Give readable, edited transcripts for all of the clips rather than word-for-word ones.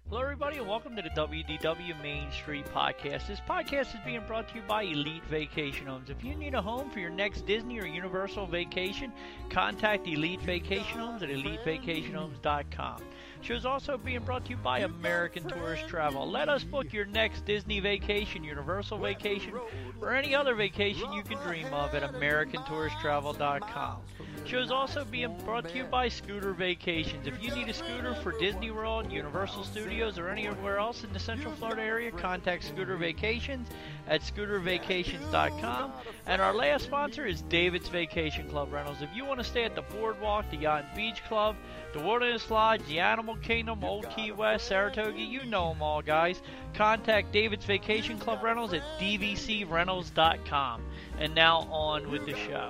Hello, everybody, and welcome to the WDW Main Street Podcast. This podcast is being brought to you by Elite Vacation Homes. If you need a home for your next Disney or Universal vacation, contact Elite Vacation Homes at elitevacationhomes.com. The show is also being brought to you by American Tourist Travel. Let us book your next Disney vacation, Universal vacation, or any other vacation you can dream of at AmericanTouristTravel.com. The show is also being brought to you by Scooter Vacations. If you need a scooter for Disney World, Universal Studios, or anywhere else in the Central Florida area, contact Scooter Vacations at scootervacations.com. And our last sponsor is David's Vacation Club Rentals. If you want to stay at the Boardwalk, the Yacht and Beach Club, the Wilderness Lodge, the Animal Kingdom, Old Key West, Saratoga, you know them all, guys. Contact David's Vacation Club Rentals at dvcrentals.com. And now on with the show.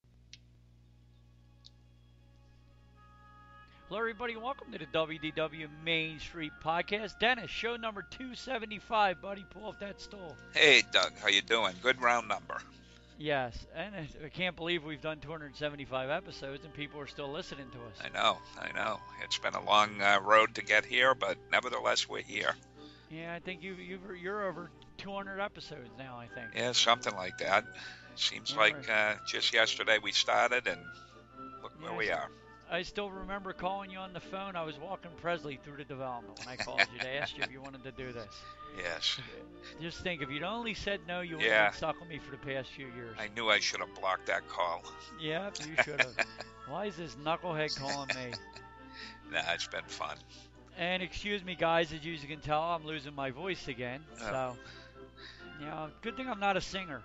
Hello, everybody, and welcome to the WDW Main Street Podcast. Dennis, show number 275, buddy. Pull off that stool. Hey, Doug. How you doing? Good round number. Yes, and I can't believe we've done 275 episodes and people are still listening to us. I know. It's been a long road to get here, but nevertheless, we're here. Yeah, I think you're over 200 episodes now, I think. Yeah, something like that. Seems like just yesterday we started, and look where we are. I still remember calling you on the phone. I was walking Presley through the development when I called you to ask you if you wanted to do this. Yes. Just think, if you'd only said no, you wouldn't have stuck with me for the past few years. I knew I should have blocked that call. Yeah, you should have. Why is this knucklehead calling me? Nah, it's been fun. And excuse me, guys, as you can tell, I'm losing my voice again. Oh. So, good thing I'm not a singer.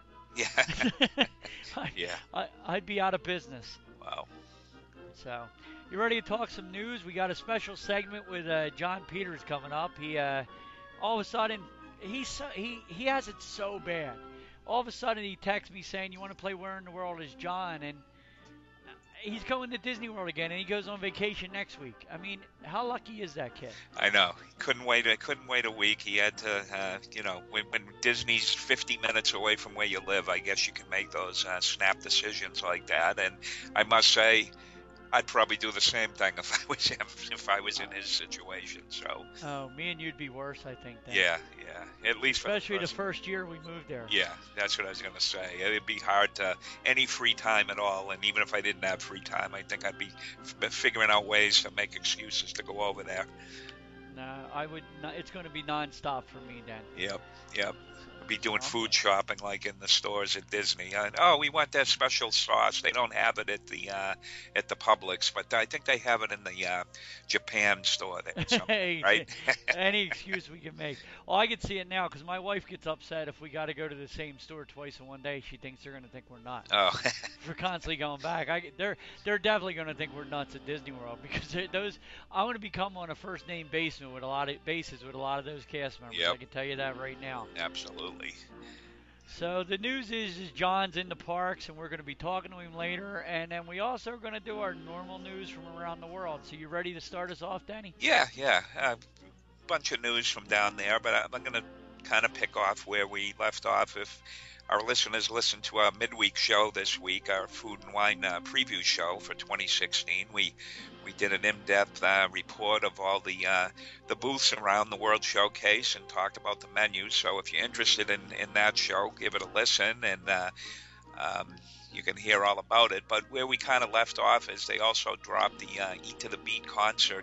Yeah. I'd be out of business. Wow. So, you ready to talk some news? We got a special segment with John Peters coming up. He all of a sudden he has it so bad. All of a sudden he texts me saying, "You want to play Where in the World is John?" And he's going to Disney World again, and he goes on vacation next week. I mean, how lucky is that kid? I know. He couldn't wait a week. He had to, when Disney's 50 minutes away from where you live, I guess you can make those snap decisions like that. And I must say, I'd probably do the same thing if I was in his situation. So. Oh, me and you'd be worse, I think. Then. Yeah. At least especially the first year we moved there. Yeah, that's what I was going to say. It'd be hard to any free time at all, and even if I didn't have free time, I think I'd be figuring out ways to make excuses to go over there. No, I would. It's going to be nonstop for me then. Yep. Be doing food shopping like in the stores at Disney. We want that special sauce. They don't have it at the Publix, but I think they have it in the Japan store. Hey, right? Any excuse we can make. Well, I can see it now because my wife gets upset if we got to go to the same store twice in one day. She thinks they're going to think we're nuts. Oh. We're constantly going back. They're definitely going to think we're nuts at Disney World because I want to become on a first name basis with a lot of those cast members. Yep. I can tell you that right now. Absolutely. So the news is John's in the parks, and we're going to be talking to him later. And then we also are going to do our normal news from around the world. So you ready to start us off, Danny? Yeah. A bunch of news from down there, but I'm going to kind of pick off where we left off. If our listeners listened to our midweek show this week, our Food and Wine preview show for 2016, we did an in-depth report of all the booths around the World Showcase and talked about the menus. So if you're interested in that show, give it a listen, and you can hear all about it. But where we kind of left off is they also dropped the Eat to the Beat concert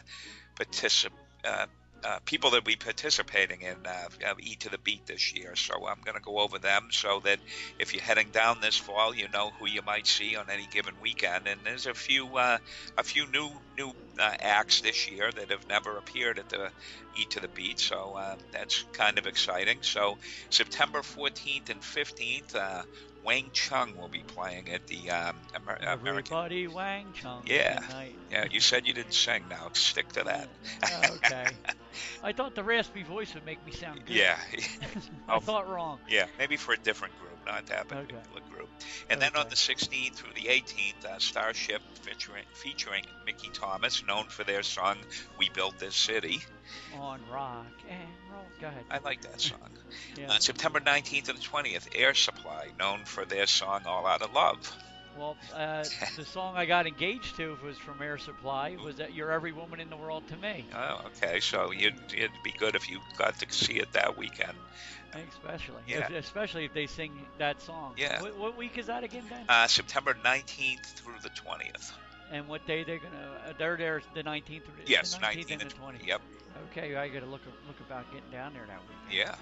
people that will be participating in Eat to the Beat this year. So I'm going to go over them so that if you're heading down this fall, you know who you might see on any given weekend. And there's a few new acts this year that have never appeared at the Eat to the Beat. So that's kind of exciting. So September 14th and 15th, Wang Chung will be playing at the American. Everybody Wang Chung. Yeah. You said you didn't sing. Now stick to that. Okay. I thought the raspy voice would make me sound good. Yeah. I thought wrong. Yeah, maybe for a different group, not that particular group. And then on the 16th through the 18th, Starship featuring Mickey Thomas, known for their song "We Built This City." On rock and roll. Go ahead. I like that song. Yeah. On September 19th and 20th, Air Supply, known for their song "All Out of Love." Well, the song I got engaged to was from Air Supply. Was that "You're Every Woman in the World to Me"? Oh, okay. So it'd be good if you got to see it that weekend. Yeah, Especially if they sing that song. yeah. What week is that again, Ben? September 19th through the 20th. And what day they're gonna? They're there the 19th. Yes, The 19th 19 and the and 20th. yep, Okay, I gotta look about getting down there that weekend. yeah.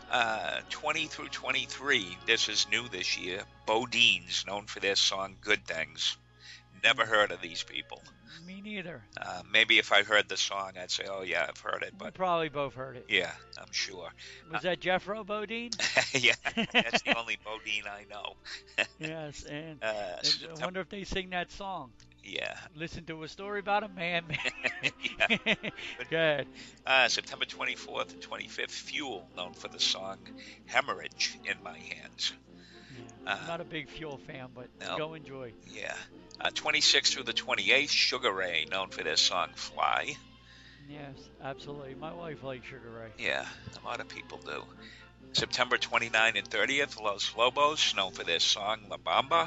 20 through 23. This is new this year. Bodines, known for their song "Good Things." Never heard of these people. Me neither. Maybe if I heard the song, I'd say, "Oh yeah, I've heard it." We But probably both heard it. yeah, I'm sure. Was that Jeffro Bodine? Yeah, that's the only Bodine I know. Yes, and I September, wonder if they sing that song. yeah, Listen to a story about a man. yeah. Good. September 24th and 25th. Fuel, known for the song "Hemorrhage in My Hands." Yeah. I'm not a big Fuel fan, but No. go enjoy. Yeah. 26th through the 28th. Sugar Ray, known for their song "Fly." Yes, absolutely. My wife likes Sugar Ray. Yeah, a lot of people do. September 29th and 30th. Los Lobos, known for their song "La Bamba."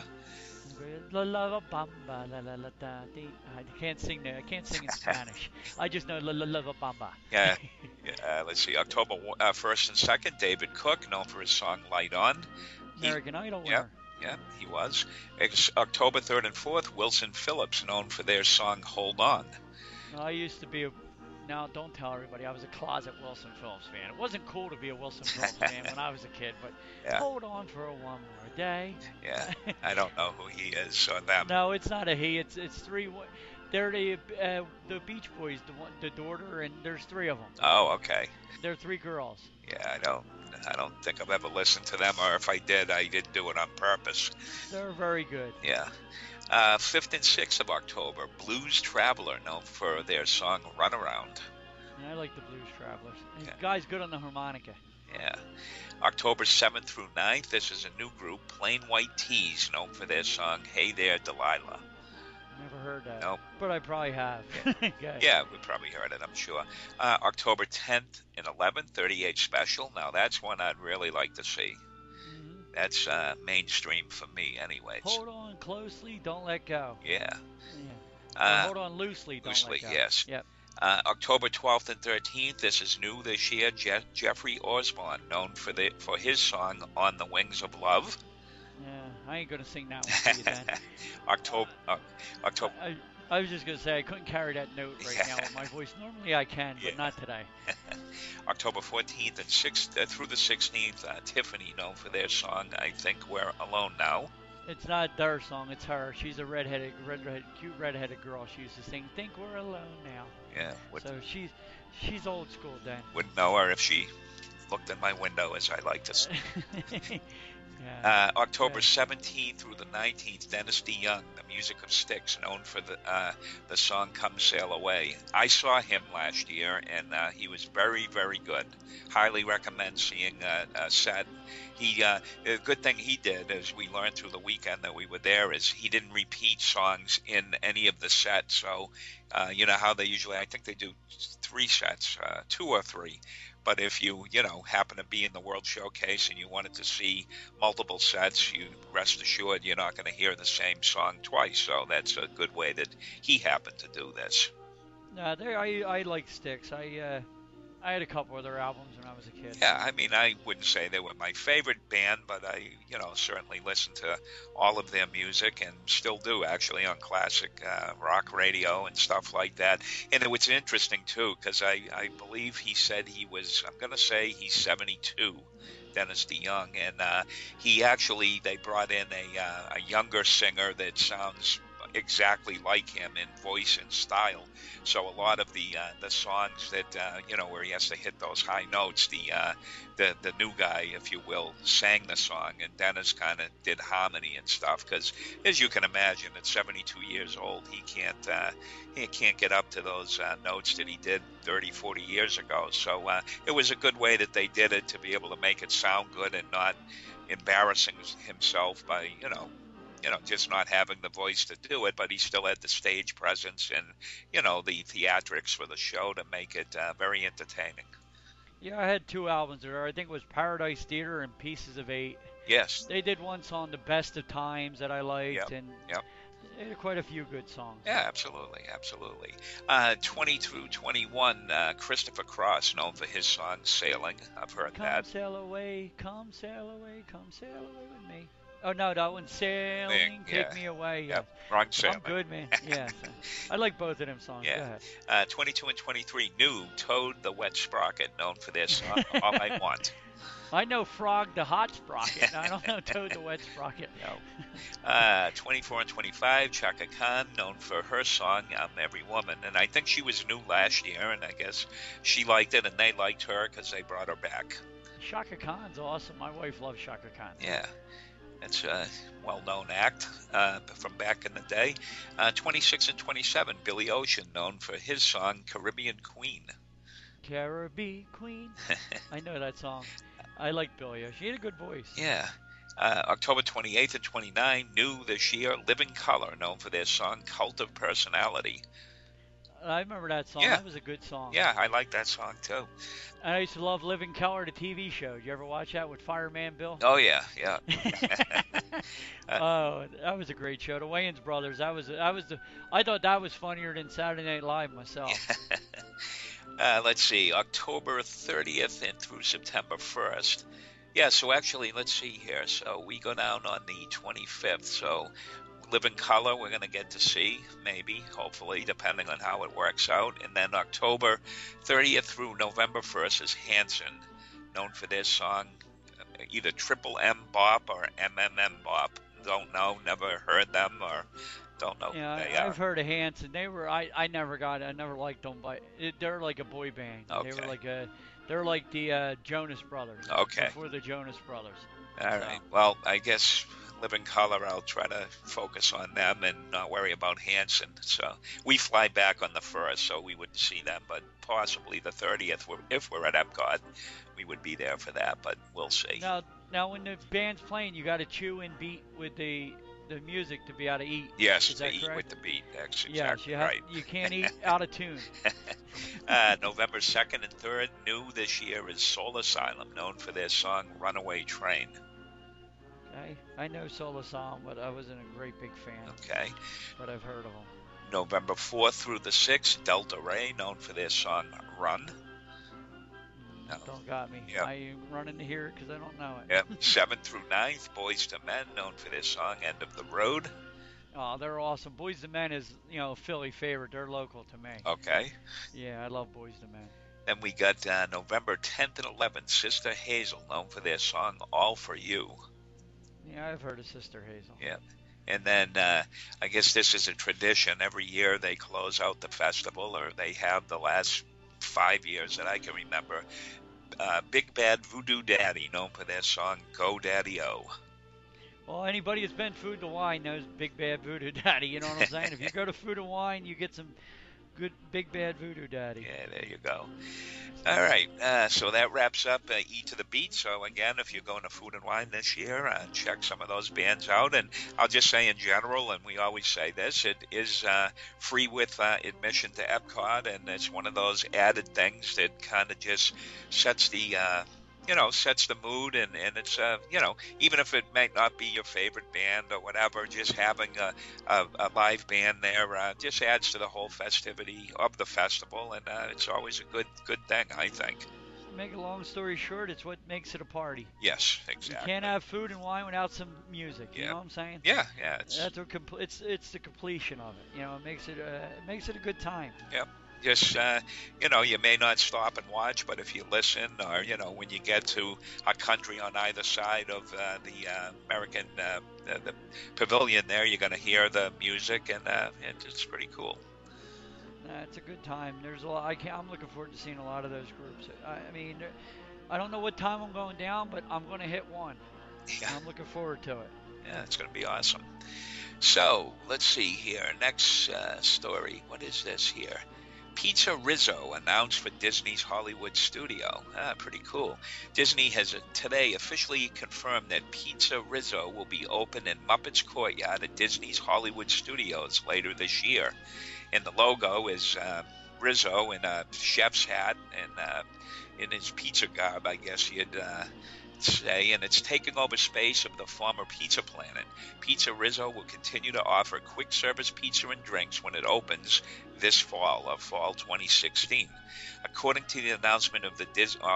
La la la bamba la la la da dee. I can't sing there. I can't sing in Spanish. I just know la la la la bamba. Yeah. Let's see. October 1st and 2nd. David Cook, known for his song "Light On." American Idol Yeah, winner. yeah, he was. October 3rd and 4th. Wilson Phillips, known for their song "Hold On." I used to be a. Now, don't tell everybody. I was a closet Wilson Phillips fan. It wasn't cool to be a Wilson Phillips fan when I was a kid, but Yeah. hold on for one more day. Yeah, I don't know who he is or them. No, it's not a he. It's three. They're the Beach Boys, the daughter, and there's three of them. Oh, okay. They're three girls. Yeah, I don't think I've ever listened to them, or if I did, I didn't do it on purpose. They're very good. Yeah. 5th and 6th of October. Blues Traveler, known for their song "Runaround." And I like the Blues Travelers. And Yeah. Guy's good on the harmonica. Yeah. October 7th through 9th. This is a new group, Plain White Tees, known for their song "Hey There, Delilah." Never heard that. Nope. But I probably have. Okay. Yeah, we probably heard it, I'm sure. October 10th and 11th, 38 Special. Now, that's one I'd really like to see. Mhm. That's mainstream for me, anyways. Hold on closely, don't let go. Yeah. Yeah. Or hold on loosely, don't Loosely, let go. yes. Yep. October 12th and 13th, this is new this year, Jeffrey Osborne, known for his song "On the Wings of Love." Yeah, I ain't gonna sing that one for you then. October. I was just gonna say I couldn't carry that note right now with my voice. Normally I can, but Yeah. not today. October 14th and 6th through the 16th, Tiffany, known for their song "I Think We're Alone Now." It's not their song, it's her. She's a cute redheaded girl. She used to sing "Think We're Alone Now." Yeah, So she's old school then. wouldn't know her if she looked in my window, as I like to say. Yeah. October 17th through the 19th, Dennis DeYoung, the music of Styx, known for the song "Come Sail Away." I saw him last year, and he was very, very good. Highly recommend seeing a set. The good thing he did, as we learned through the weekend that we were there, is he didn't repeat songs in any of the sets. So, you know how they usually, I think they do 3 sets, 2 or 3. But if you happen to be in the World Showcase and you wanted to see multiple sets, you rest assured you're not going to hear the same song twice. So that's a good way that he happened to do this. I like Styx. I had a couple of their albums when I was a kid. Yeah, I mean, I wouldn't say they were my favorite band, but I, certainly listened to all of their music and still do, actually, on classic rock radio and stuff like that. And it was interesting, too, because I believe he said I'm going to say he's 72, Dennis DeYoung, and they brought in a younger singer that sounds exactly like him in voice and style. So a lot of the songs that where he has to hit those high notes, the new guy, if you will, sang the song, and Dennis kind of did harmony and stuff. Because as you can imagine, at 72 years old, he can't get up to those notes that he did 30, 40 years ago. So it was a good way that they did it to be able to make it sound good and not embarrassing himself by just not having the voice to do it, but he still had the stage presence and, the theatrics for the show to make it very entertaining. Yeah, I had 2 albums there. I think it was Paradise Theater and Pieces of 8. Yes. They did one song, "The Best of Times," that I liked, Yep. and Yep. they had quite a few good songs. Yeah, absolutely, absolutely. 20 through 21, Christopher Cross, known for his song "Sailing." I've heard Come that. sail away, come sail away, come sail away with me. Oh no, that one's "Sailing, Yeah. Take Me Away." Yep. Yes. Wrong I'm sailing. good, man. Yes. I like both of them songs. Go Yeah. ahead. 22 and 23, New, Toad the Wet Sprocket, known for their song "All I Want." I know Frog the Hot Sprocket. I don't know Toad the Wet Sprocket. No. 24 and 25, Chaka Khan, known for her song "I'm Every Woman," and I think she was new last year, and I guess she liked it, and they liked her because they brought her back. Chaka Khan's awesome. My wife loves Chaka Khan. Yeah. It's a well-known act from back in the day. 26 and 27, Billy Ocean, known for his song "Caribbean Queen." Caribbean Queen. I know that song. I like Billy. She had a good voice. Yeah. October 28th and 29, New this year, Living Color, known for their song "Cult of Personality." I remember that song. Yeah. That was a good song. Yeah, I like that song too. And I used to love Living Color, the TV show. Did you ever watch that with Fireman Bill? Oh yeah, yeah. Oh, that was a great show. The Wayans Brothers. I thought that was funnier than Saturday Night Live myself. Let's see, October 30th and through September 1st. Yeah, so actually, let's see here. So we go down on the 25th. So Living Color, we're going to get to see, maybe, hopefully, depending on how it works out. And then October 30th through November 1st is Hanson, known for their song either Triple M Bop or MMM Bop. Don't know, never heard them, or don't know Yeah, who they are. I've heard of Hanson. They were I never liked them, but they're like a boy band. Okay. They're like the Jonas Brothers. Okay. Before the Jonas Brothers. All right. Well, I guess Living Color, I'll try to focus on them and not worry about Hanson. So we fly back on the 1st, so we wouldn't see them, but possibly the 30th, if we're at Epcot, we would be there for that, but we'll see. Now when the band's playing, you got to chew and beat with the music to be able to eat. Yes, Is that to eat correct? with the beat. That's Yes, exactly right. You can't eat out of tune. November 2nd and 3rd, new this year is Soul Asylum, known for their song Runaway Train. Okay. I know Soul Asylum, but I wasn't a great big fan. Okay. But I've heard of them. November 4th through the 6th, Delta Ray, known for their song Run. No. Don't got me. Yep. I am running to hear it because I don't know it. Yep. 7th through 9th, Boyz II Men, known for their song End of the Road. Oh, they're awesome. Boyz II Men is, a Philly favorite. They're local to me. Okay. Yeah, I love Boyz II Men. Then we got November 10th and 11th, Sister Hazel, known for their song All For You. Yeah, I've heard of Sister Hazel. Yeah. And then I guess this is a tradition. Every year they close out the festival, or they have the last 5 years that I can remember. Big Bad Voodoo Daddy, known for their song Go Daddy-O. Well, anybody that's been Food to Wine knows Big Bad Voodoo Daddy. You know what I'm saying? If you go to Food to Wine, you get some good Big Bad Voodoo Daddy. Yeah, there you go. All right, so that wraps up E to the Beat. So again, if you're going to Food and Wine this year, check some of those bands out. And I'll just say in general, and we always say this, it is free with admission to Epcot, and it's one of those added things that kind of just sets the sets the mood, and it's even if it might not be your favorite band or whatever, just having a live band there just adds to the whole festivity of the festival, and it's always a good thing, I think. Make a long story short, it's what makes it a party. Yes, exactly. You can't have food and wine without some music. You know what I'm saying? Yeah. That's what it's the completion of it. It makes it a good time. Yep. Just, you may not stop and watch, but if you listen, or, when you get to a country on either side of the American the pavilion there, you're going to hear the music, and it's pretty cool. It's a good time. There's a lot. I'm looking forward to seeing a lot of those groups. I don't know what time I'm going down, but I'm going to hit one. Yeah. I'm looking forward to it. Yeah, it's going to be awesome. So, let's see here. Next story. What is this here? Pizza Rizzo announced for Disney's Hollywood studio. Pretty cool. Disney has today officially confirmed that Pizza Rizzo will be open in Muppets Courtyard at Disney's Hollywood studios later this year. And the logo is Rizzo in a chef's hat and in his pizza garb, I guess you'd say, and it's taking over space of the former Pizza Planet. Pizza Rizzo will continue to offer quick service pizza and drinks when it opens this fall, of fall 2016. According to the announcement of the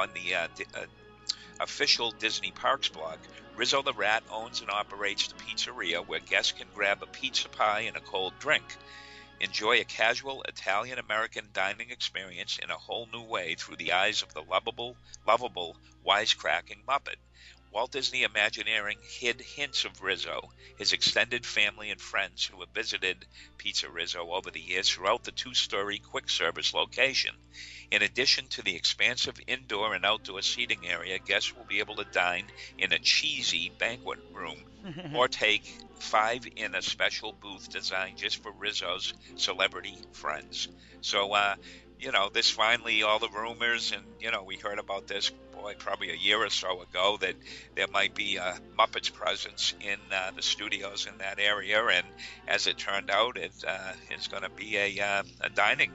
official Disney Parks blog, Rizzo the Rat owns and operates the pizzeria where guests can grab a pizza pie and a cold drink. Enjoy a casual Italian-American dining experience in a whole new way through the eyes of the lovable, wisecracking Muppet. Walt Disney Imagineering hid hints of Rizzo, his extended family and friends who have visited Pizza Rizzo over the years throughout the two-story quick-service location. In addition to the expansive indoor and outdoor seating area, guests will be able to dine in a cheesy banquet room or take 5 in a special booth designed just for Rizzo's celebrity friends. So, this finally, all the rumors, and, we heard about this, probably a year or so ago, that there might be a Muppets presence in the studios in that area, and as it turned out, it is going to be a dining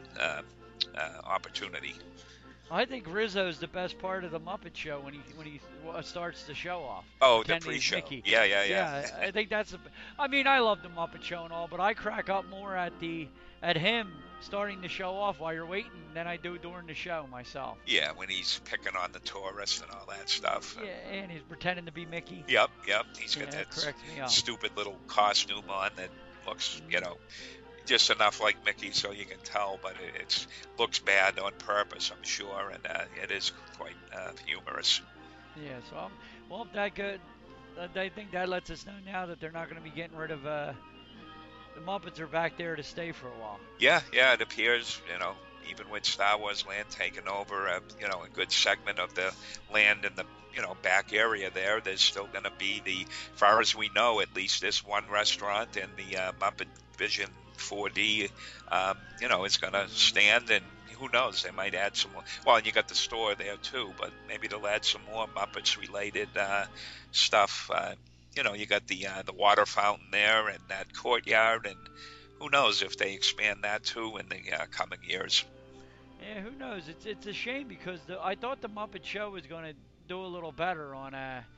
opportunity. I think Rizzo's the best part of the Muppet Show when he starts the show off. Oh, the pre-show. Mickey. Yeah. I think that's. I love the Muppet Show and all, but I crack up more at him starting the show off while you're waiting than I do during the show myself. Yeah, when he's picking on the tourists and all that stuff. Yeah, and he's pretending to be Mickey. Yep. He's got that stupid little costume on that looks, just enough like Mickey so you can tell, but it looks bad on purpose, I'm sure, and it is quite humorous. Yeah, so that good. I think that lets us know now that they're not going to be getting rid of the Muppets are back there to stay for a while. Yeah, it appears, even with Star Wars Land taking over, a good segment of the land in the back area there's still going to be far as we know, at least this one restaurant and the Muppet Vision 4D, it's going to stand, and who knows, they might add some more. Well, and you got the store there too, but maybe they'll add some more Muppets-related stuff. You got the water fountain there and that courtyard, and who knows if they expand that too in the coming years. Yeah, who knows? It's a shame because I thought the Muppet Show was going to do a little better on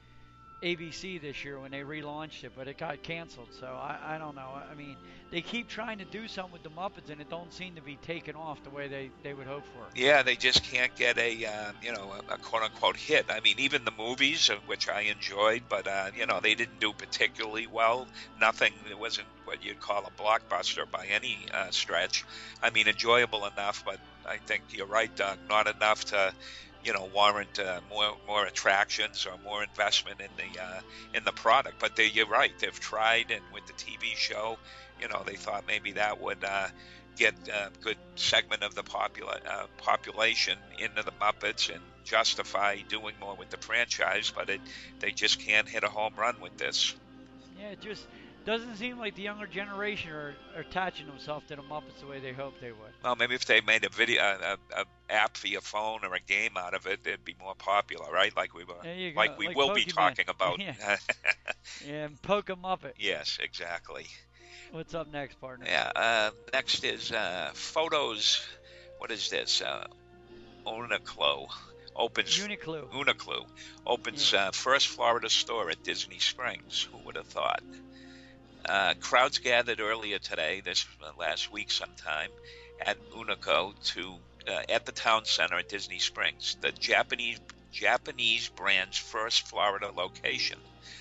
ABC this year when they relaunched it, but it got canceled, so I don't know. I mean, they keep trying to do something with the Muppets, and it don't seem to be taken off the way they would hope for. Yeah, they just can't get a quote-unquote hit. I mean, even the movies, which I enjoyed, but, they didn't do particularly well. It wasn't what you'd call a blockbuster by any stretch. I mean, enjoyable enough, but I think you're right, Doug, not enough to warrant more attractions or more investment in the product. But you're right, they've tried, and with the TV show, they thought maybe that would get a good segment of the population into the Muppets and justify doing more with the franchise. But they just can't hit a home run with this. Yeah, it just doesn't seem like the younger generation are attaching themselves to the Muppets the way they hoped they would. Well, maybe if they made a video, a app for your phone or a game out of it, it'd be more popular, right? Like we will be talking about. Yeah. And Poke a Muppet. Yes, exactly. What's up next, partner? Yeah, next is photos. What is this? Uniqlo opens first Florida store at Disney Springs. Who would have thought? Crowds gathered earlier today, last week sometime, at Uniqlo at the town center at Disney Springs, the Japanese brand's first Florida location.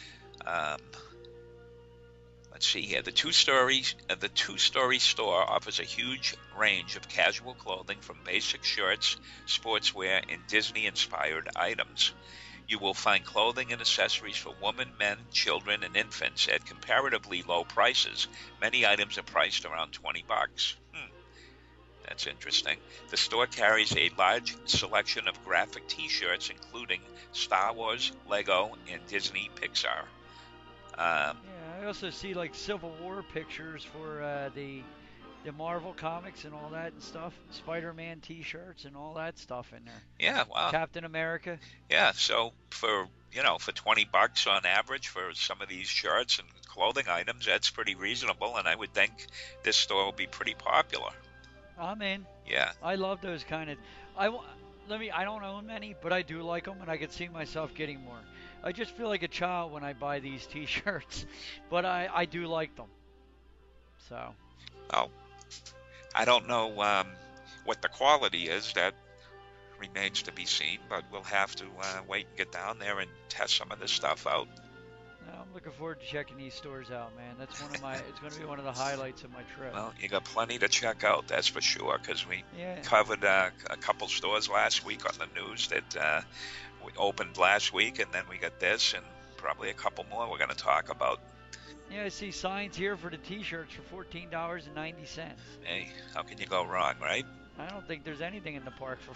Let's see here. The two-story store offers a huge range of casual clothing from basic shirts, sportswear, and Disney-inspired items. You will find clothing and accessories for women, men, children, and infants at comparatively low prices. Many items are priced around $20. That's interesting. The store carries a large selection of graphic T-shirts, including Star Wars, Lego, and Disney Pixar. I also see like Civil War pictures for the Marvel comics and all that and stuff. Spider-Man T-shirts and all that stuff in there. Yeah, wow. Captain America. Yeah, so for $20 on average for some of these shirts and clothing items, that's pretty reasonable, and I would think this store will be pretty popular. I'm in. Yeah. I love those kind of. I wa- I don't own many, but I do like them, and I could see myself getting more. I just feel like a child when I buy these T-shirts, but I do like them. So Oh, I don't know what the quality is. That remains to be seen, but we'll have to wait and get down there and test some of this stuff out. I'm looking forward to checking these stores out, man. That's one of my. It's going to be one of the highlights of my trip. Well, you got plenty to check out, that's for sure, because we Yeah. covered a couple stores last week on the news that we opened last week, and then we got this, and probably a couple more we're going to talk about. Yeah, I see signs here for the T-shirts for $14.90. Hey, how can you go wrong, right? I don't think there's anything in the park for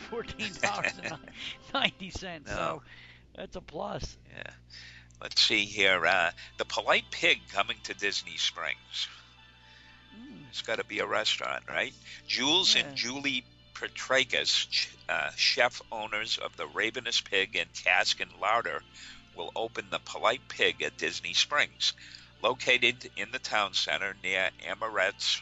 $14.90. No. So that's a plus. Yeah. Let's see here. The Polite Pig coming to Disney Springs. It's got to be a restaurant, right? Jules Yeah. and Julie Petrakis, chef owners of the Ravenous Pig and Cask and Larder, will open the Polite Pig at Disney Springs. Located in the town center near Amorette's,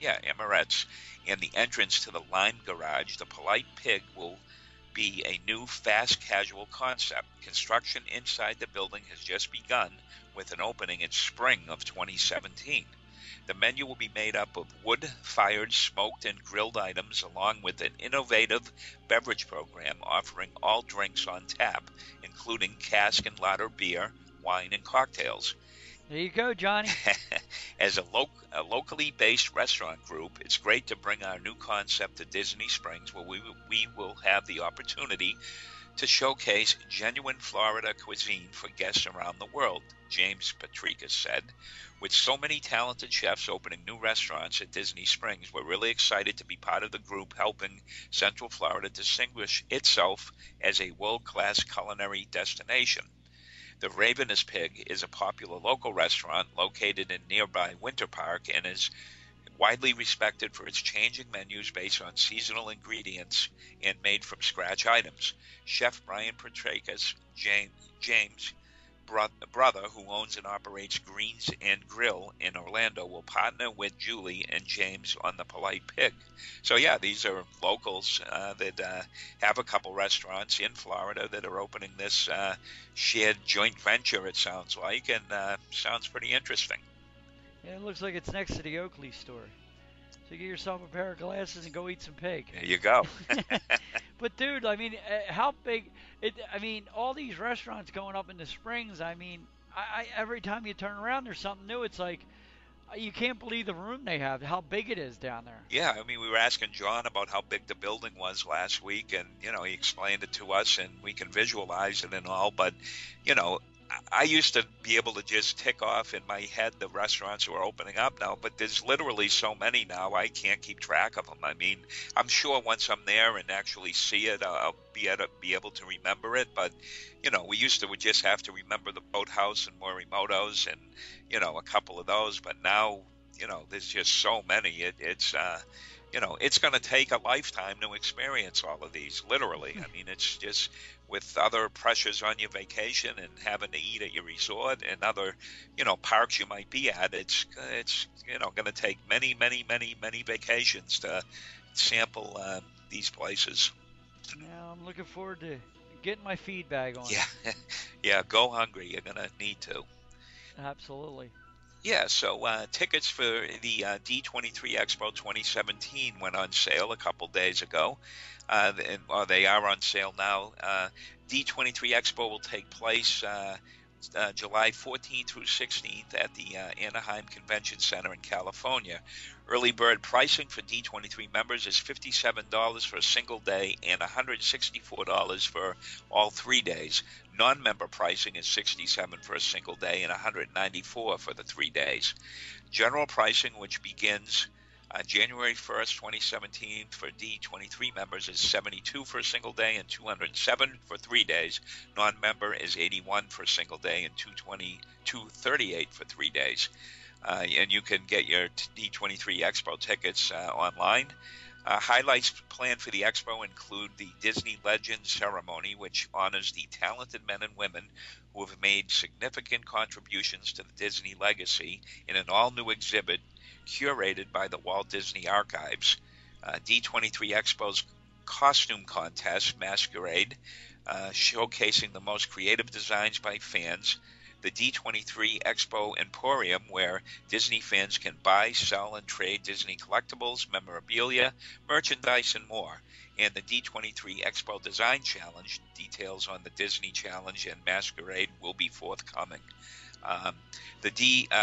and the entrance to the Lime Garage, the Polite Pig will be a new fast casual concept. Construction inside the building has just begun, with an opening in spring of 2017. The menu will be made up of wood-fired, smoked, and grilled items, along with an innovative beverage program offering all drinks on tap, including cask and larder beer, wine, and cocktails. There you go, Johnny. As a locally based restaurant group, it's great to bring our new concept to Disney Springs, where we will have the opportunity to showcase genuine Florida cuisine for guests around the world, James Petrakis said. With so many talented chefs opening new restaurants at Disney Springs, we're really excited to be part of the group helping Central Florida distinguish itself as a world-class culinary destination. The Ravenous Pig is a popular local restaurant located in nearby Winter Park and is widely respected for its changing menus based on seasonal ingredients and made from scratch items. Chef Brian Petrakis, James' brother, who owns and operates Greens and Grill in Orlando, will partner with Julie and James on the Polite Pig. So yeah, these are locals that have a couple restaurants in Florida that are opening this shared joint venture, it sounds like, and sounds pretty interesting. Yeah, it looks like it's next to the Oakley store. So get yourself a pair of glasses and go eat some pig. There you go. But dude, I mean, how big? I mean, all these restaurants going up in the Springs. I mean, every time you turn around, there's something new. It's like you can't believe the room they have, how big it is down there. Yeah, I mean, we were asking John about how big the building was last week, and he explained it to us, and we can visualize it and all. But I used to be able to just tick off in my head the restaurants who are opening up now, but there's literally so many now I can't keep track of them. I mean, I'm sure once I'm there and actually see it, I'll be able to remember it. But we used to just have to remember the Boathouse and Morimoto's and a couple of those. But now there's just so many. It's going to take a lifetime to experience all of these, literally. I mean, it's just with other pressures on your vacation and having to eat at your resort and other, parks you might be at, it's going to take many, many, many, many vacations to sample these places. Yeah, I'm looking forward to getting my feed bag on. Yeah, yeah, go hungry. You're going to need to. Absolutely. Yeah, so tickets for the D23 Expo 2017 went on sale a couple days ago, they are on sale now. D23 Expo will take place July 14th through 16th at the Anaheim Convention Center in California. Early bird pricing for D23 members is $57 for a single day and $164 for all 3 days. Non-member pricing is $67 for a single day and $194 for the 3 days. General pricing, which begins January 1st, 2017 for D23 members is $72 for a single day and $207 for 3 days. Non-member is $81 for a single day and $238 for 3 days. And you can get your D23 Expo tickets online. Highlights planned for the Expo include the Disney Legends ceremony, which honors the talented men and women who have made significant contributions to the Disney legacy in an all-new exhibit curated by the Walt Disney Archives. D23 Expo's costume contest, Masquerade, showcasing the most creative designs by fans. The D23 Expo Emporium, where Disney fans can buy, sell, and trade Disney collectibles, memorabilia, merchandise, and more. And the D23 Expo Design Challenge, details on the Disney Challenge and Masquerade will be forthcoming. The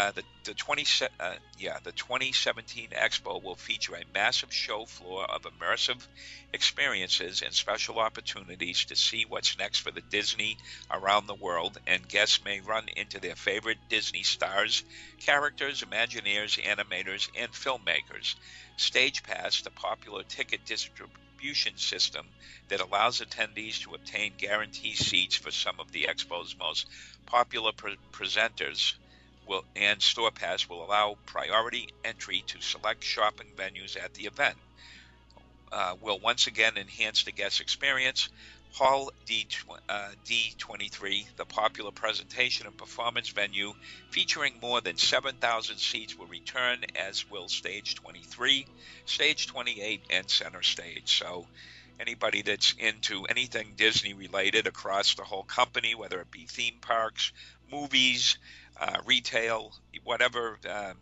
2017 Expo will feature a massive show floor of immersive experiences and special opportunities to see what's next for the Disney around the world, and guests may run into their favorite Disney stars, characters, Imagineers, animators, and filmmakers. Stage Pass, the popular ticket distribution system that allows attendees to obtain guaranteed seats for some of the Expo's most popular presenters, and Store Pass will allow priority entry to select shopping venues at the event. Will once again enhance the guest experience. Hall D23, the popular presentation and performance venue featuring more than 7,000 seats, will return, as will Stage 23, Stage 28, and Center Stage. So anybody that's into anything Disney related across the whole company, whether it be theme parks, movies, retail, whatever,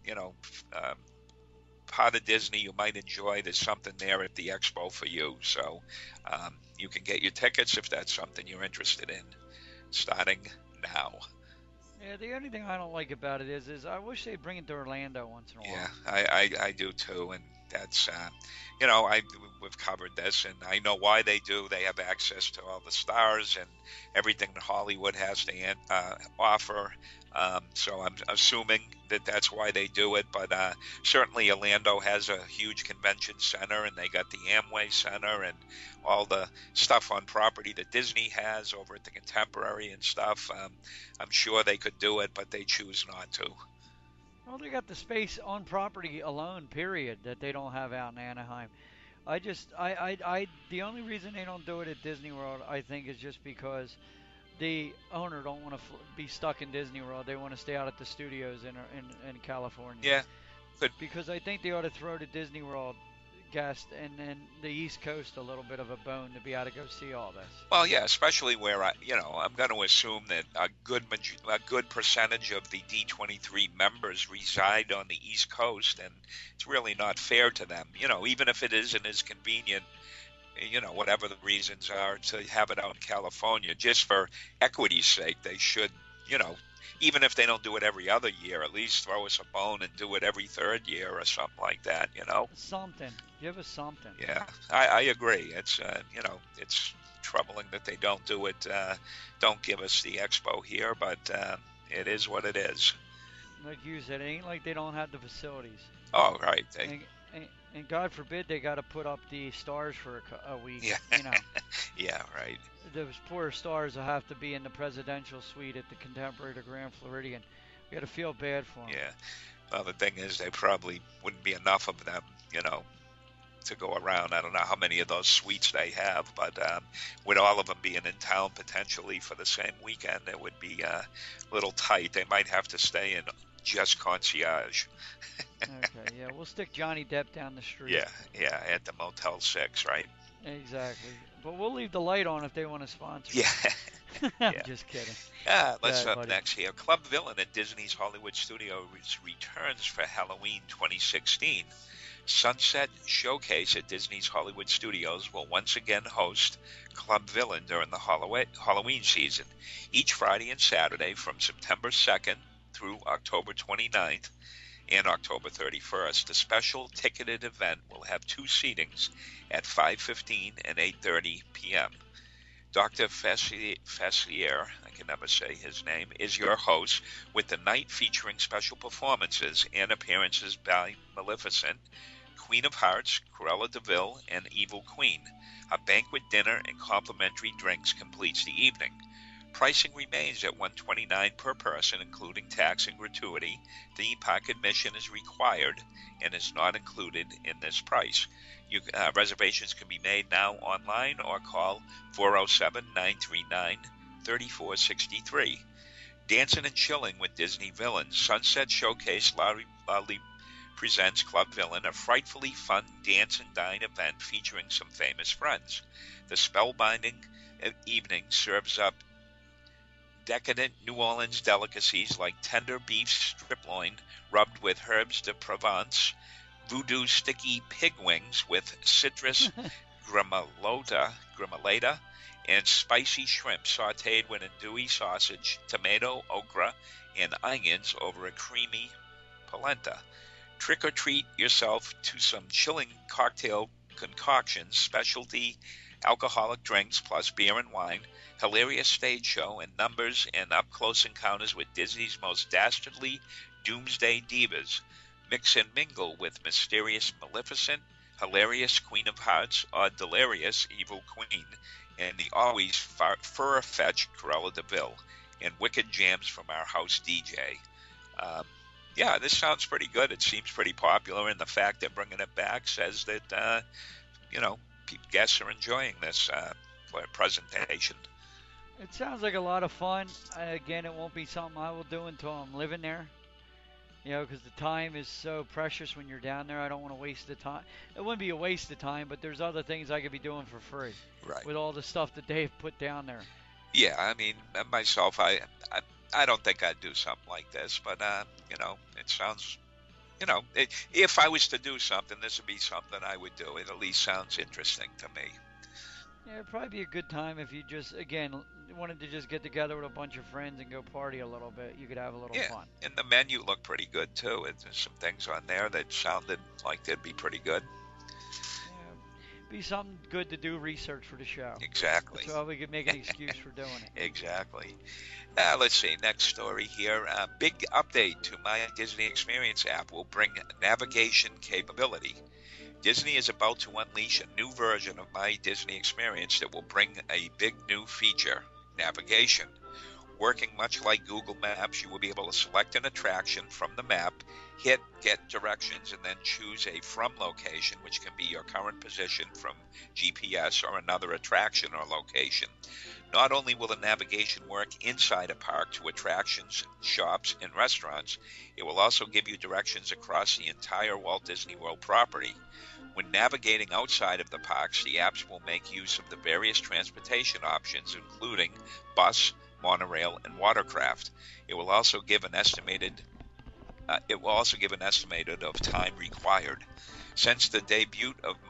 part of Disney you might enjoy, there's something there at the Expo for you. So you can get your tickets if that's something you're interested in, starting now. Yeah, the only thing I don't like about it is I wish they'd bring it to Orlando once in a while. Yeah, I do too, and that's we've covered this, and I know why they do. They have access to all the stars and everything that Hollywood has to offer. So I'm assuming that that's why they do it. But certainly Orlando has a huge convention center, and they got the Amway Center and all the stuff on property that Disney has over at the Contemporary and stuff. I'm sure they could do it, but they choose not to. Well, they got the space on property alone, period, that they don't have out in Anaheim. The only reason they don't do it at Disney World, I think, is just because the owner don't want to be stuck in Disney World. They want to stay out at the studios in California. Yeah, but because I think they ought to throw the Disney World guest and the East Coast a little bit of a bone to be able to go see all this. Well, yeah, especially where I'm going to assume that a good percentage of the D23 members reside on the East Coast, and it's really not fair to them. Even if it isn't as convenient, whatever the reasons are, to have it out in California, just for equity's sake, they should, even if they don't do it every other year, at least throw us a bone and do it every third year or something like that, Something. Give us something. Yeah, I agree. It's, it's troubling that they don't do it, don't give us the Expo here, but it is what it is. Like you said, it ain't like they don't have the facilities. Oh, right. And God forbid they got to put up the stars for a week. Yeah. Yeah, right. Those poor stars will have to be in the presidential suite at the Contemporary, the Grand Floridian. We got to feel bad for them. Yeah. Well, the thing is, they probably wouldn't be enough of them, to go around. I don't know how many of those suites they have, but with all of them being in town potentially for the same weekend, it would be a little tight. They might have to stay in just concierge. Okay, yeah, we'll stick Johnny Depp down the street. Yeah, at the Motel 6, right? Exactly. But we'll leave the light on if they want to sponsor. Yeah. I'm just kidding. Let's up next here. Club Villain at Disney's Hollywood Studios returns for Halloween 2016. Sunset Showcase at Disney's Hollywood Studios will once again host Club Villain during the Halloween season. Each Friday and Saturday from September 2nd through October 29th and October 31st. The special ticketed event will have two seatings at 5:15 and 8:30 p.m. Dr. Fessier, I can never say his name, is your host, with the night featuring special performances and appearances by Maleficent, Queen of Hearts, Cruella de Vil, and Evil Queen. A banquet dinner and complimentary drinks completes the evening. Pricing remains at $129 per person, including tax and gratuity. Theme park admission is required and is not included in this price. Reservations can be made now online or call 407-939-3463. Dancing and Chilling with Disney Villains. Sunset Showcase presents Club Villain, a frightfully fun dance and dine event featuring some famous friends. The spellbinding evening serves up decadent New Orleans delicacies like tender beef strip loin rubbed with herbs de Provence, voodoo sticky pig wings with citrus grimolata, and spicy shrimp sautéed with andouille sausage, tomato, okra, and onions over a creamy polenta. Trick or treat yourself to some chilling cocktail concoctions, specialty alcoholic drinks plus beer and wine, hilarious stage show, and numbers and up-close encounters with Disney's most dastardly doomsday divas. Mix and mingle with mysterious Maleficent, hilarious Queen of Hearts, or delirious Evil Queen, and the always fur-fetched Cruella de Vil, and wicked jams from our house DJ. Yeah, this sounds pretty good. It seems pretty popular, and the fact they're bringing it back says that, guests are enjoying this presentation. It sounds like a lot of fun. Again, it won't be something I will do until I'm living there. Because the time is so precious when you're down there. I don't want to waste the time. It wouldn't be a waste of time, but there's other things I could be doing for free. Right. With all the stuff that they've put down there. Yeah, I mean, myself, I don't think I'd do something like this, but, it sounds, if I was to do something, this would be something I would do. It at least sounds interesting to me. Yeah, it'd probably be a good time if you just, again, wanted to just get together with a bunch of friends and go party a little bit. You could have a little fun. And the menu looked pretty good, too. There's some things on there that sounded like they'd be pretty good. Be something good to do research for the show. Exactly. So we could make an excuse for doing it. Exactly. Let's see. Next story here. Big update to My Disney Experience app will bring navigation capability. Disney is about to unleash a new version of My Disney Experience that will bring a big new feature, navigation. Working much like Google Maps, you will be able to select an attraction from the map, hit Get Directions, and then choose a from location, which can be your current position from GPS or another attraction or location. Not only will the navigation work inside a park to attractions, shops, and restaurants, it will also give you directions across the entire Walt Disney World property. When navigating outside of the parks, the apps will make use of the various transportation options, including bus, monorail, and watercraft. It will also give an estimated of time required. Since the debut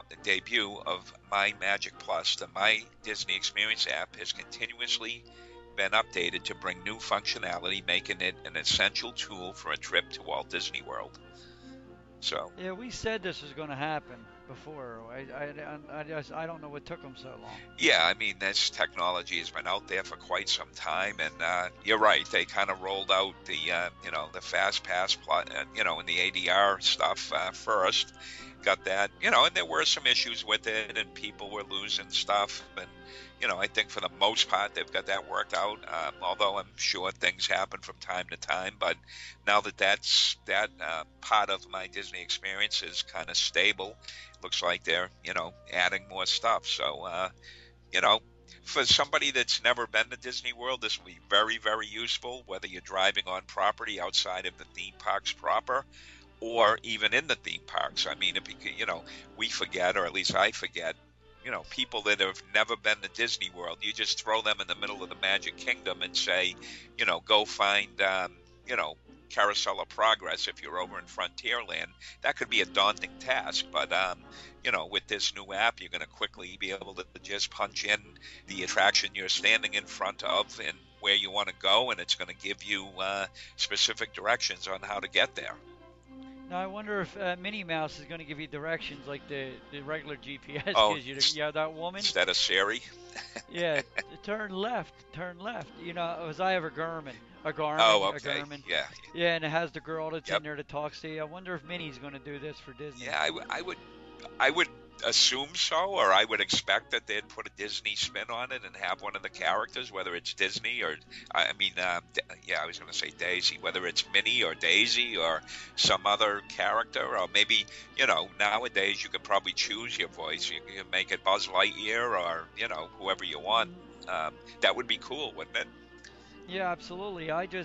of My Magic Plus, the My Disney Experience app has continuously been updated to bring new functionality, making it an essential tool for a trip to Walt Disney World. So yeah, we said this was going to happen before. I don't know what took them so long. Yeah, I mean, this technology has been out there for quite some time, and you're right. They kind of rolled out the Fast Pass plot, and the ADR stuff first. Got that, and there were some issues with it, and people were losing stuff, and I think for the most part they've got that worked out. Although I'm sure things happen from time to time, but now that part of My Disney Experience is kind of stable, looks like they're adding more stuff. So for somebody that's never been to Disney World, this will be very, very useful, whether you're driving on property outside of the theme parks proper, or even in the theme parks. I mean, we forget, or at least I forget, people that have never been to Disney World, you just throw them in the middle of the Magic Kingdom and say, go find, Carousel of Progress if you're over in Frontierland. That could be a daunting task, but, with this new app, you're going to quickly be able to just punch in the attraction you're standing in front of and where you want to go, and it's going to give you specific directions on how to get there. Now, I wonder if Minnie Mouse is going to give you directions like the regular GPS gives you. Yeah, that woman. Instead of Siri? Yeah, turn left. Was I ever Garmin? A Garmin. Oh, okay. A Garmin. Yeah. Yeah, and it has the girl that's in there to talk to you. I wonder if Minnie's going to do this for Disney. Yeah, I would assume so, or I would expect that they'd put a Disney spin on it and have one of the characters, whether it's Disney or, I was going to say Daisy, whether it's Minnie or Daisy or some other character, or maybe, nowadays you could probably choose your voice. You can make it Buzz Lightyear or, whoever you want. That would be cool, wouldn't it? Yeah, absolutely. I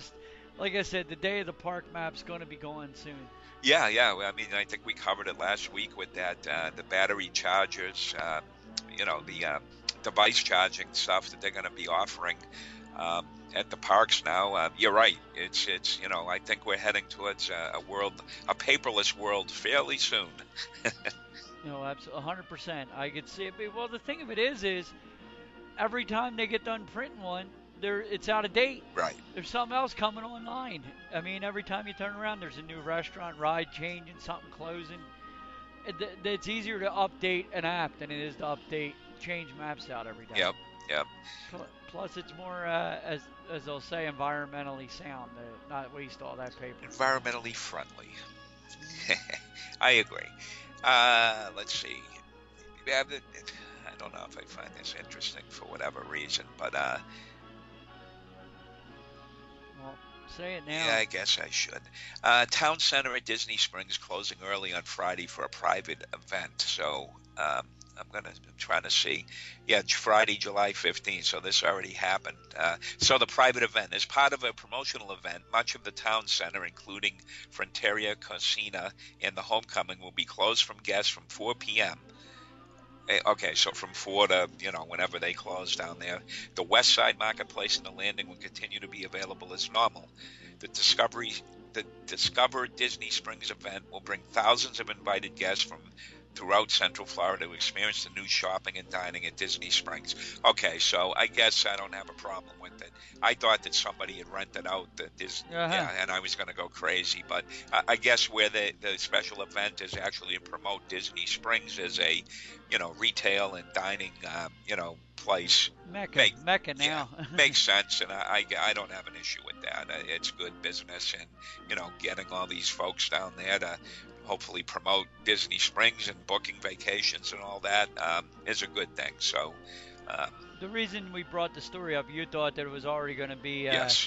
like I said, the day of the park map's going to be going soon. Yeah, yeah. I mean, I think we covered it last week with that the battery chargers, the device charging stuff that they're going to be offering at the parks now. You're right. It's I think we're heading towards a paperless world fairly soon. No, absolutely, 100%. I could see it. Well, the thing of it is every time they get done printing one, it's out of date. Right. There's something else coming online. I mean, every time you turn around, there's a new restaurant, ride changing, something closing. It's easier to update an app than it is to change maps out every day. Yep. Yep. Plus, it's more, as they'll say, environmentally sound to not waste all that paper. Environmentally friendly. I agree. Let's see. I don't know if I find this interesting for whatever reason, but well, say it now. yeah, I guess I should. Town Center at Disney Springs closing early on Friday for a private event. So I'm trying to see. Yeah, Friday, July 15th. So this already happened. So the private event is part of a promotional event. Much of the Town Center, including Frontiera Cocina and the Homecoming, will be closed from guests from 4 p.m. Okay, so from 4 to, whenever they close down there. The West Side Marketplace and the Landing will continue to be available as normal. The Discover Disney Springs event will bring thousands of invited guests from throughout Central Florida to experience the new shopping and dining at Disney Springs. Okay, so I guess I don't have a problem with it. I thought that somebody had rented out the Disney, and I was going to go crazy. But I guess where the special event is actually to promote Disney Springs as a, retail and dining, place. Mecca now. Yeah, makes sense, and I don't have an issue with that. It's good business, and getting all these folks down there to hopefully promote Disney Springs and booking vacations and all that is a good thing. So the reason we brought the story up, you thought that it was already going to be yes.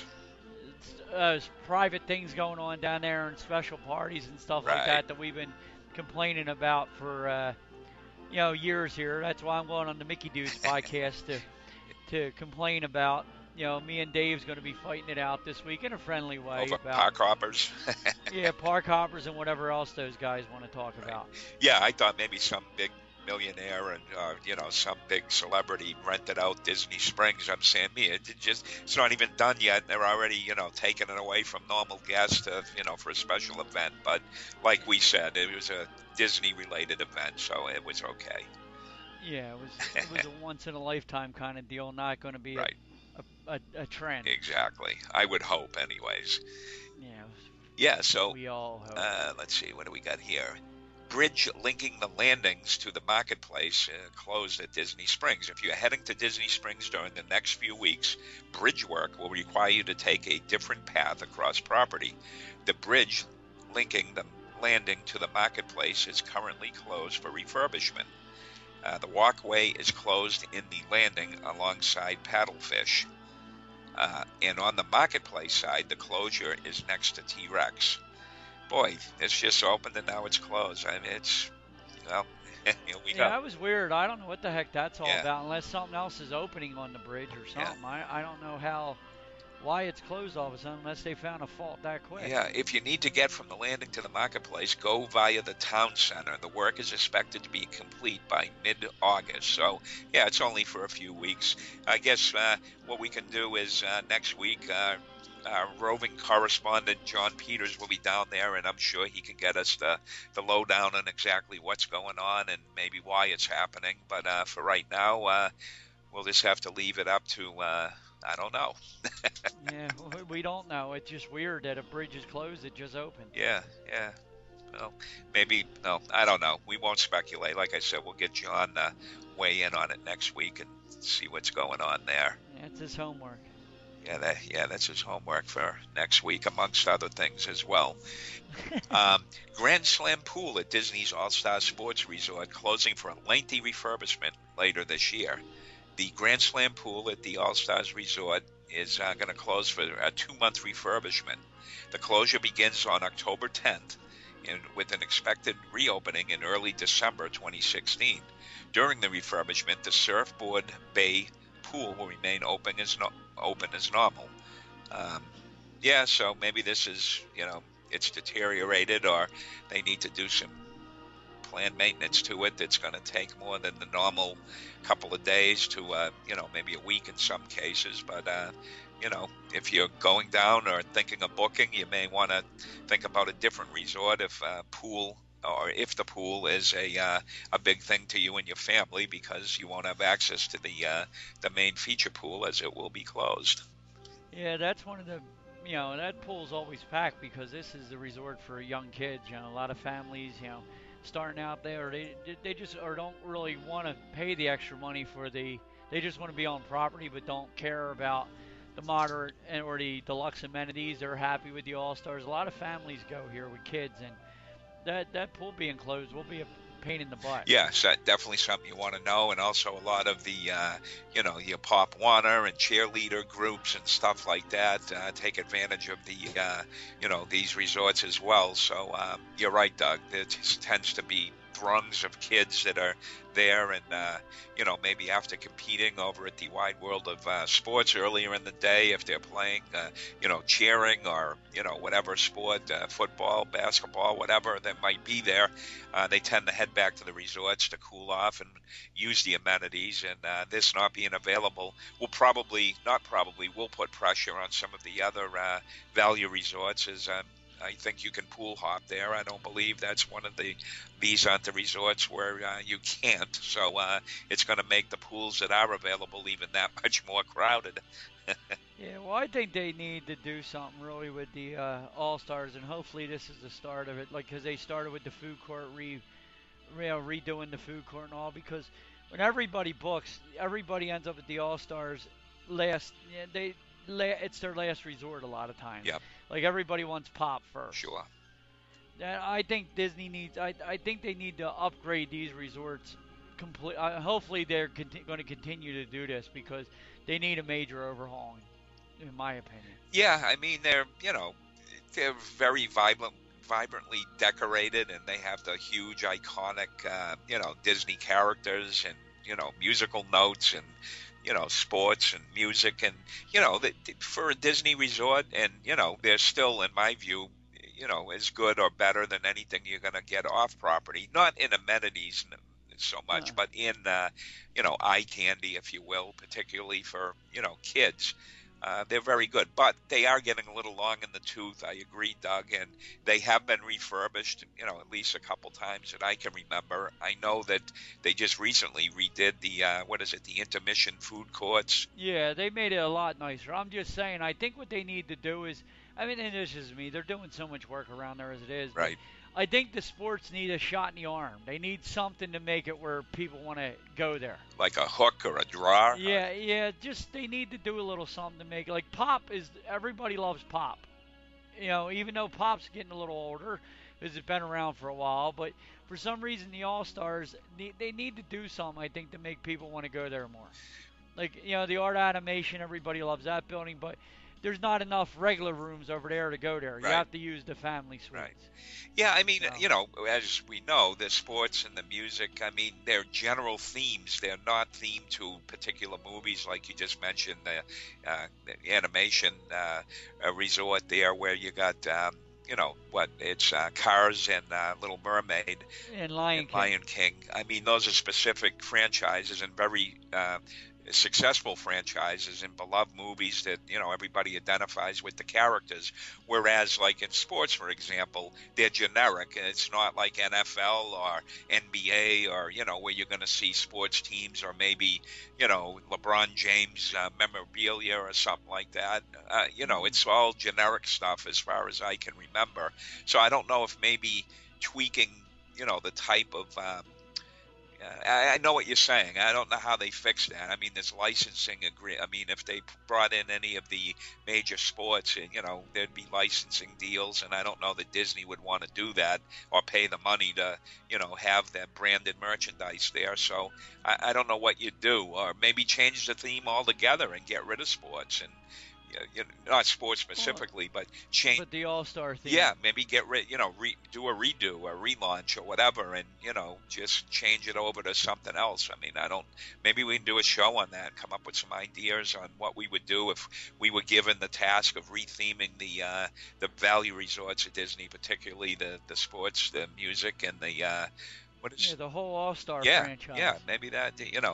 Private things going on down there and special parties and stuff Right. like that we've been complaining about for years here. That's why I'm going on the Mickey Dudes podcast to complain about. Me and Dave's going to be fighting it out this week in a friendly way. Over about park hoppers. Yeah, park hoppers and whatever else those guys want to talk about. Yeah, I thought maybe some big millionaire and some big celebrity rented out Disney Springs. I'm saying, it's not even done yet. They're already taking it away from normal guests to for a special event. But like we said, it was a Disney related event, so it was okay. Yeah, it was a once in a lifetime kind of deal, not going to be right. a trend. Exactly. I would hope, anyways. Yeah. Yeah. So we all hope. let's see. What do we got here? Bridge linking the landings to the marketplace closed at Disney Springs. If you're heading to Disney Springs during the next few weeks, bridge work will require you to take a different path across property. The bridge linking the landing to the marketplace is currently closed for refurbishment. The walkway is closed in the landing alongside paddlefish. And on the marketplace side, the closure is next to T-Rex. Boy, it's just opened and now it's closed. I mean, we know. That was weird. I don't know what the heck that's all Yeah. about unless something else is opening on the bridge or something. Yeah. I don't know why it's closed all of a sudden unless they found a fault that quick. Yeah, if you need to get from the landing to the marketplace, go via the town center. The work is expected to be complete by mid-August. So, yeah, it's only for a few weeks. I guess what we can do is next week, our roving correspondent John Peters will be down there, and I'm sure he can get us the lowdown on exactly what's going on and maybe why it's happening. But for right now, we'll just have to leave it up to... I don't know. Yeah, we don't know. It's just weird that a bridge is closed. It just opened. Yeah. Well, maybe, no, I don't know. We won't speculate. Like I said, we'll get John weigh in on it next week and see what's going on there. That's his homework. Yeah, that's his homework for next week, amongst other things as well. Grand Slam Pool at Disney's All-Star Sports Resort closing for a lengthy refurbishment later this year. The Grand Slam Pool at the All-Stars Resort is going to close for a 2-month refurbishment. The closure begins on October 10th, and with an expected reopening in early December 2016. During the refurbishment, the Surfboard Bay pool will remain open as normal. Yeah, so maybe this is, it's deteriorated, or they need to do some planned maintenance to it that's going to take more than the normal couple of days to, maybe a week in some cases. But, if you're going down or thinking of booking, you may want to think about a different resort if if the pool is a big thing to you and your family, because you won't have access to the main feature pool, as it will be closed. Yeah, that's one of the, that pool's always packed because this is the resort for young kids. A lot of families, starting out there, they just or don't really want to pay the extra money they just want to be on property but don't care about the moderate or the deluxe amenities. They're happy with the All Stars. A lot of families go here with kids, and that pool being closed will be a pain in the butt. Yes, definitely something you want to know. And also a lot of the, your Pop Warner and cheerleader groups and stuff like that take advantage of these resorts as well. So you're right, Doug. There tends to be throngs of kids that are there, and maybe after competing over at the wide world of sports earlier in the day, if they're playing cheering or whatever sport, football, basketball, whatever that might be there, they tend to head back to the resorts to cool off and use the amenities. And this not being available will will put pressure on some of the other value resorts. As I think you can pool hop there. I don't believe that's one of these aren't the resorts where you can't. So it's going to make the pools that are available even that much more crowded. Yeah, well, I think they need to do something really with the All Stars, and hopefully this is the start of it. Like, because they started with the food court, redoing the food court and all. Because when everybody books, everybody ends up at the All Stars last. Yeah, it's their last resort a lot of times. Yep. Like everybody wants pop first. Sure. And I think Disney needs. I think they need to upgrade these resorts. Hopefully they're going to continue to do this because they need a major overhauling, in my opinion. Yeah, I mean they're very vibrantly decorated, and they have the huge iconic Disney characters and musical notes and sports and music, and for a Disney resort, and they're still, in my view, as good or better than anything you're going to get off property. Not in amenities so much, but in eye candy, if you will, particularly for kids. They're very good, but they are getting a little long in the tooth. I agree, Doug, and they have been refurbished, at least a couple times that I can remember. I know that they just recently redid the intermission food courts. Yeah, they made it a lot nicer. I'm just saying, I think what they need to do is, and this is me, they're doing so much work around there as it is. Right. I think the sports need a shot in the arm. They need something to make it where people want to go there. Like a hook or a draw? Yeah. Just they need to do a little something to make it. Like pop everybody loves pop. Even though pop's getting a little older, because it's been around for a while. But for some reason, the All Stars, they need to do something, I think, to make people want to go there more. Like, the art animation, everybody loves that building, but there's not enough regular rooms over there to go there. You have to use the family suites. Right. Yeah, I mean, as we know, the sports and the music, I mean, they're general themes. They're not themed to particular movies like you just mentioned, the animation resort there where you got, it's Cars and Little Mermaid and Lion King. I mean, those are specific franchises and very successful franchises and beloved movies that everybody identifies with the characters, whereas like in sports, for example, they're generic, and it's not like NFL or NBA or where you're going to see sports teams or maybe LeBron James memorabilia or something like that. It's all generic stuff as far as I can remember. So I don't know if maybe tweaking the type of I know what you're saying. I don't know how they fix that. I mean, there's licensing I mean, if they brought in any of the major sports, there'd be licensing deals, and I don't know that Disney would want to do that or pay the money to, have that branded merchandise there. So I don't know what you'd do, or maybe change the theme altogether and get rid of sports and, not sports specifically, but change. But the All-Star theme. Yeah, maybe get rid, do a redo, a relaunch, or whatever, and just change it over to something else. I mean, maybe we can do a show on that, come up with some ideas on what we would do if we were given the task of retheming the value resorts at Disney, particularly the sports, the music, and the whole All-Star franchise. Yeah, maybe that.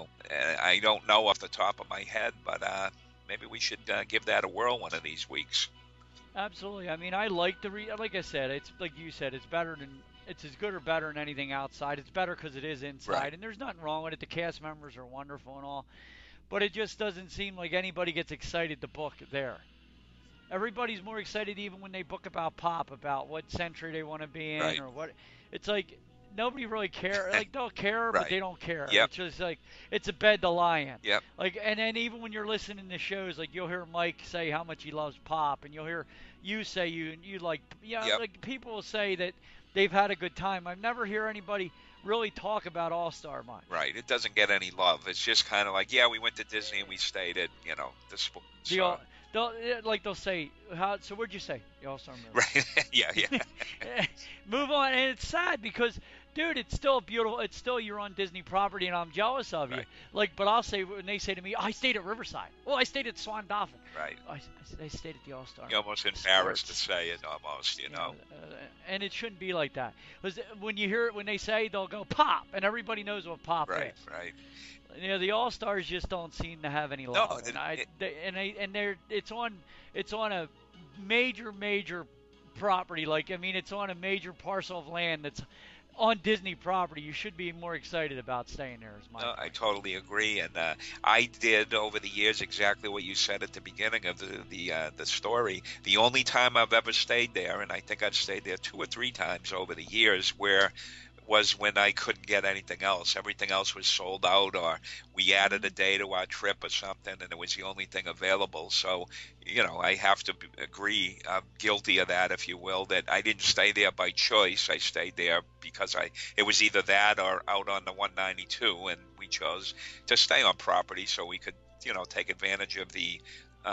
I don't know off the top of my head, but maybe we should give that a whirl one of these weeks. Absolutely. I mean, I like like I said, it's like you said, it's as good or better than anything outside. It's better because it is inside, right. And there's nothing wrong with it. The cast members are wonderful and all, but it just doesn't seem like anybody gets excited to book there. Everybody's more excited even when they book about Pop, about what century they want to be in, right. or what. It's like nobody really cares. Like they'll care, right. but they don't care. Yep. It's just like it's a bed to lie in. Yep. Like, and then even when you're listening to shows, like you'll hear Mike say how much he loves Pop, and you'll hear you say you like, yep. like people will say that they've had a good time. I never hear anybody really talk about All-Star much. Right. It doesn't get any love. It's just kind of like, yeah, we went to Disney and we stayed at, the sport. They'll say, so what'd you say? The All-Star movie. Right. yeah. Move on. And it's sad because, dude, it's still beautiful. It's still you're on Disney property, and I'm jealous of you. Right. Like, but I'll say when they say to me, I stayed at Riverside. Well, I stayed at Swan Dolphin. Right. I stayed at the All-Star. You're almost embarrassed to say it, almost, and it shouldn't be like that. Because when you hear it, when they say, they'll go Pop, and everybody knows what Pop is. Right. The All-Stars just don't seem to have any love. No, it's on a major property. Like, I mean, it's on a major parcel of land that's on Disney property. You should be more excited about staying there. I totally agree, and I did over the years exactly what you said at the beginning of the story. The only time I've ever stayed there, and I think I've stayed there 2 or 3 times over the years, was when I couldn't get anything else. Everything else was sold out, or we added a day to our trip or something, and it was the only thing available. So, I have to agree, I'm guilty of that, if you will, that I didn't stay there by choice. I stayed there because it was either that or out on the 192, and we chose to stay on property so we could, take advantage of the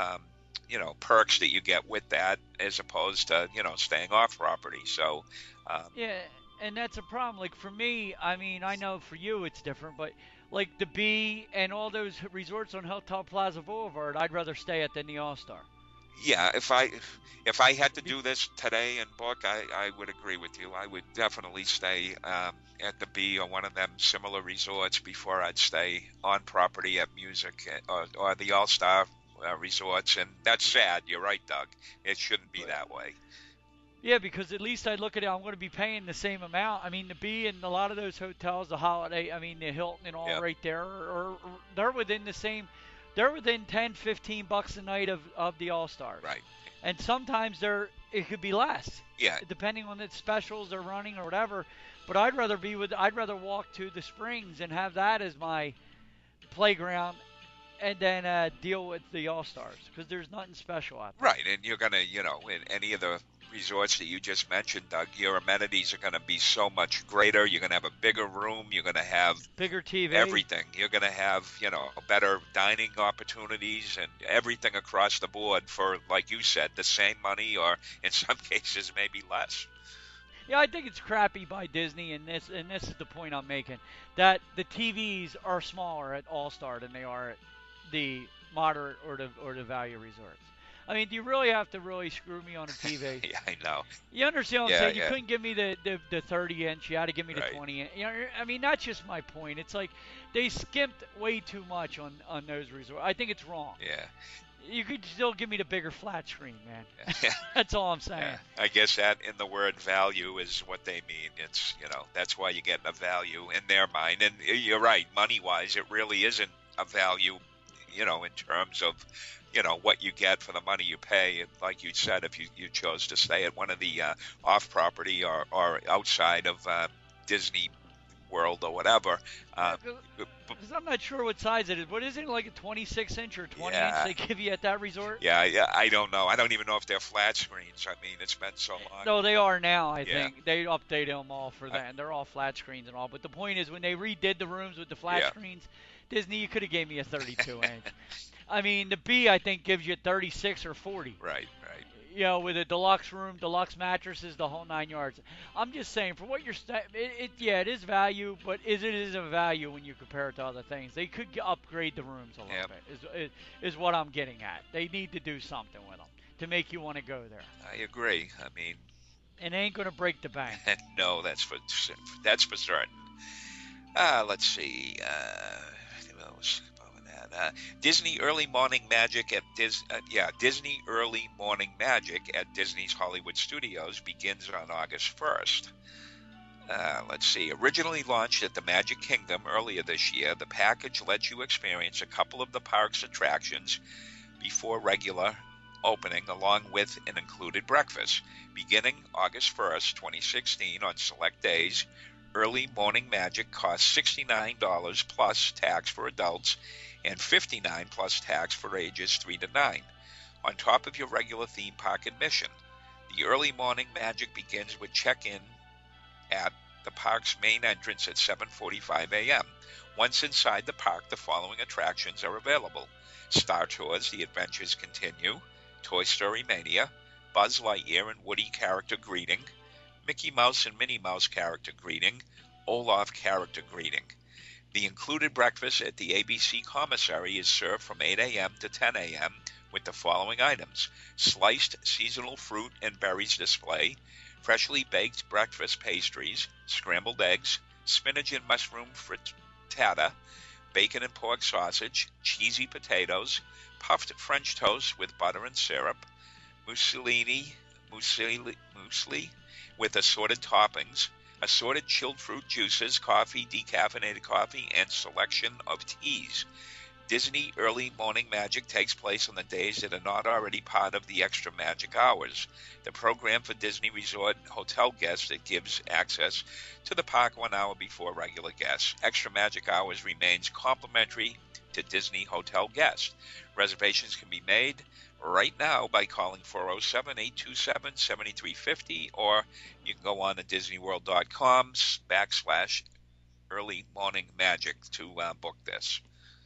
perks that you get with that, as opposed to, staying off property. So, yeah. And that's a problem. Like, for me, I mean, I know for you it's different, but like the B and all those resorts on Hotel Plaza Boulevard, I'd rather stay at than the All-Star. Yeah, if I had to do this today and book, I would agree with you. I would definitely stay at the B or one of them similar resorts before I'd stay on property at Music or the All-Star resorts. And that's sad. You're right, Doug. It shouldn't be that way. Yeah, because at least I look at it, I'm going to be paying the same amount. I mean, the B and a lot of those hotels, the Holiday, I mean, the Hilton and all right there, or they're within the same, they're within $10-15 a night of the All-Stars. Right. And sometimes it could be less. Yeah. Depending on the specials they're running or whatever. But I'd rather walk to the Springs and have that as my playground, and then deal with the All-Stars, because there's nothing special out there. Right, and you're going to, in any of the resorts that you just mentioned, Doug, your amenities are going to be so much greater. You're going to have a bigger room. You're going to have bigger TV. Everything. You're going to have, better dining opportunities and everything across the board for, like you said, the same money, or in some cases maybe less. Yeah, I think it's crappy by Disney, and this is the point I'm making, that the TVs are smaller at All-Star than they are at the moderate or the value resorts. I mean, do you really have to really screw me on a TV? Yeah, I know. You understand what I'm saying? Yeah. You couldn't give me the 30-inch. You had to give me the Right. 20-inch. I mean, that's just my point. It's like they skimped way too much on those resorts. I think it's wrong. Yeah. You could still give me the bigger flat screen, man. Yeah. That's all I'm saying. Yeah. I guess that in the word value is what they mean. It's, that's why you're getting a value in their mind. And you're right, money-wise, it really isn't a value, in terms of, what you get for the money you pay. Like you said, if you chose to stay at one of the off-property or outside of Disney World or whatever. Because I'm not sure what size it is. What is it, like a 26-inch or 20-inch they give you at that resort? Yeah, I don't know. I don't even know if they're flat screens. I mean, it's been so long. No, they are now, I think. They update them all for that. They're all flat screens and all. But the point is, when they redid the rooms with the flat screens, Disney, you could have gave me a 32-inch. I mean, the B I think gives you 36 or 40. Right, right. With a deluxe room, deluxe mattresses, the whole 9 yards. I'm just saying, for what yeah, it is value, but it is a value when you compare it to other things. They could upgrade the rooms a little Yep. bit. Is what I'm getting at. They need to do something with them to make you want to go there. I agree. I mean, And they ain't gonna break the bank. no, that's for certain. Let's see. What else about that? Disney Early Morning Magic at Disney Early Morning Magic at Disney's Hollywood Studios begins on August 1st. Let's see. Originally launched at the Magic Kingdom earlier this year, the package lets you experience a couple of the park's attractions before regular opening, along with an included breakfast. Beginning August 1st, 2016, on select days, Early Morning Magic costs $69 plus tax for adults and $59 plus tax for ages 3 to 9, on top of your regular theme park admission. The Early Morning Magic begins with check-in at the park's main entrance at 7:45 a.m. Once inside the park, the following attractions are available: Star Tours, The Adventures Continue, Toy Story Mania, Buzz Lightyear and Woody character greeting, Mickey Mouse and Minnie Mouse character greeting, Olaf character greeting. The included breakfast at the ABC Commissary is served from 8 a.m. to 10 a.m. with the following items: sliced seasonal fruit and berries display, freshly baked breakfast pastries, scrambled eggs, spinach and mushroom frittata, bacon and pork sausage, cheesy potatoes, puffed French toast with butter and syrup, muesli with assorted toppings, assorted chilled fruit juices, coffee, decaffeinated coffee, and selection of teas. Disney Early Morning Magic takes place on the days that are not already part of the Extra Magic Hours, the program for Disney Resort hotel guests that gives access to the park 1 hour before regular guests. Extra Magic Hours remains complimentary to Disney hotel guests. Reservations can be made right now by calling 407-827-7350, or you can go on to disneyworld.com/early morning magic to book this.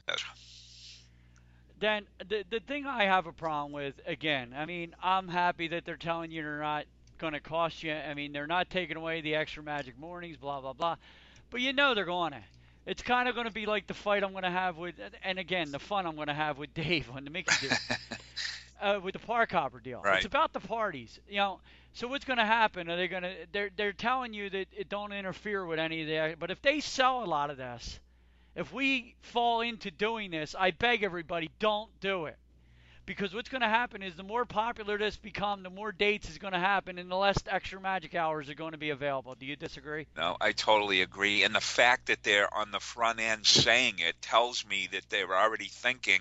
Then the thing I have a problem with, again, I mean, I'm happy that they're telling you they're not going to cost you. I mean, they're not taking away the extra magic mornings, blah, blah, blah. But they're going to. It's kind of going to be like the fight I'm going to have with, and again, the fun I'm going to have with Dave on the Mickey deal, with the park hopper deal. Right. It's about the parties, So what's going to happen? Are they going to? They're telling you that it don't interfere with any of that. But if they sell a lot of this, if we fall into doing this, I beg everybody, don't do it. Because what's going to happen is the more popular this becomes, the more dates is going to happen, and the less extra magic hours are going to be available. Do you disagree? No, I totally agree. And the fact that they're on the front end saying it tells me that they're already thinking,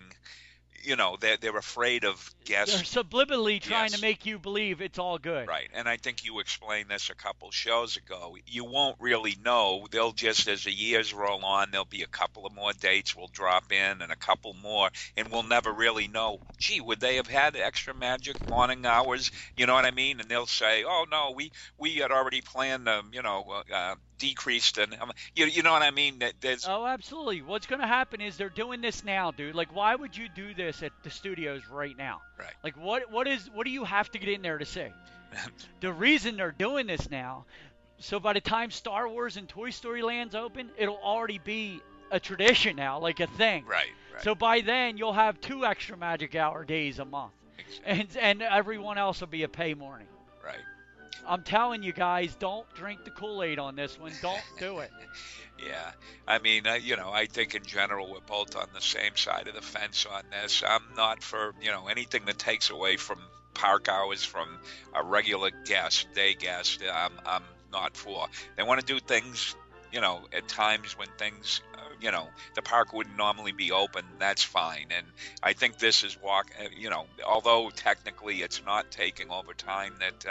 they're afraid of guests. They're subliminally trying to make you believe it's all good. Right. And I think you explained this a couple shows ago. You won't really know. They'll just, as the years roll on, there'll be a couple of more dates will drop in and a couple more, and we'll never really know, gee, would they have had extra magic morning hours? You know what I mean? And they'll say, oh, no, we had already planned decreased, and you know what I mean? Oh, absolutely. What's going to happen is they're doing this now, dude. Like, why would you do this at the studios right now? Right. Like, what do you have to get in there to see? The reason they're doing this now, so by the time Star Wars and Toy Story Land's open, it'll already be a tradition now, like a thing. Right. So by then, you'll have 2 extra magic hour days a month, and everyone else will be a pay morning. Right. I'm telling you guys, don't drink the Kool-Aid on this one. Don't do it. Yeah. I mean, I think in general we're both on the same side of the fence on this. I'm not for, anything that takes away from park hours from a regular day guest. I'm not for. They want to do things, at times when things, the park wouldn't normally be open. That's fine. And I think this is although technically it's not taking over time that,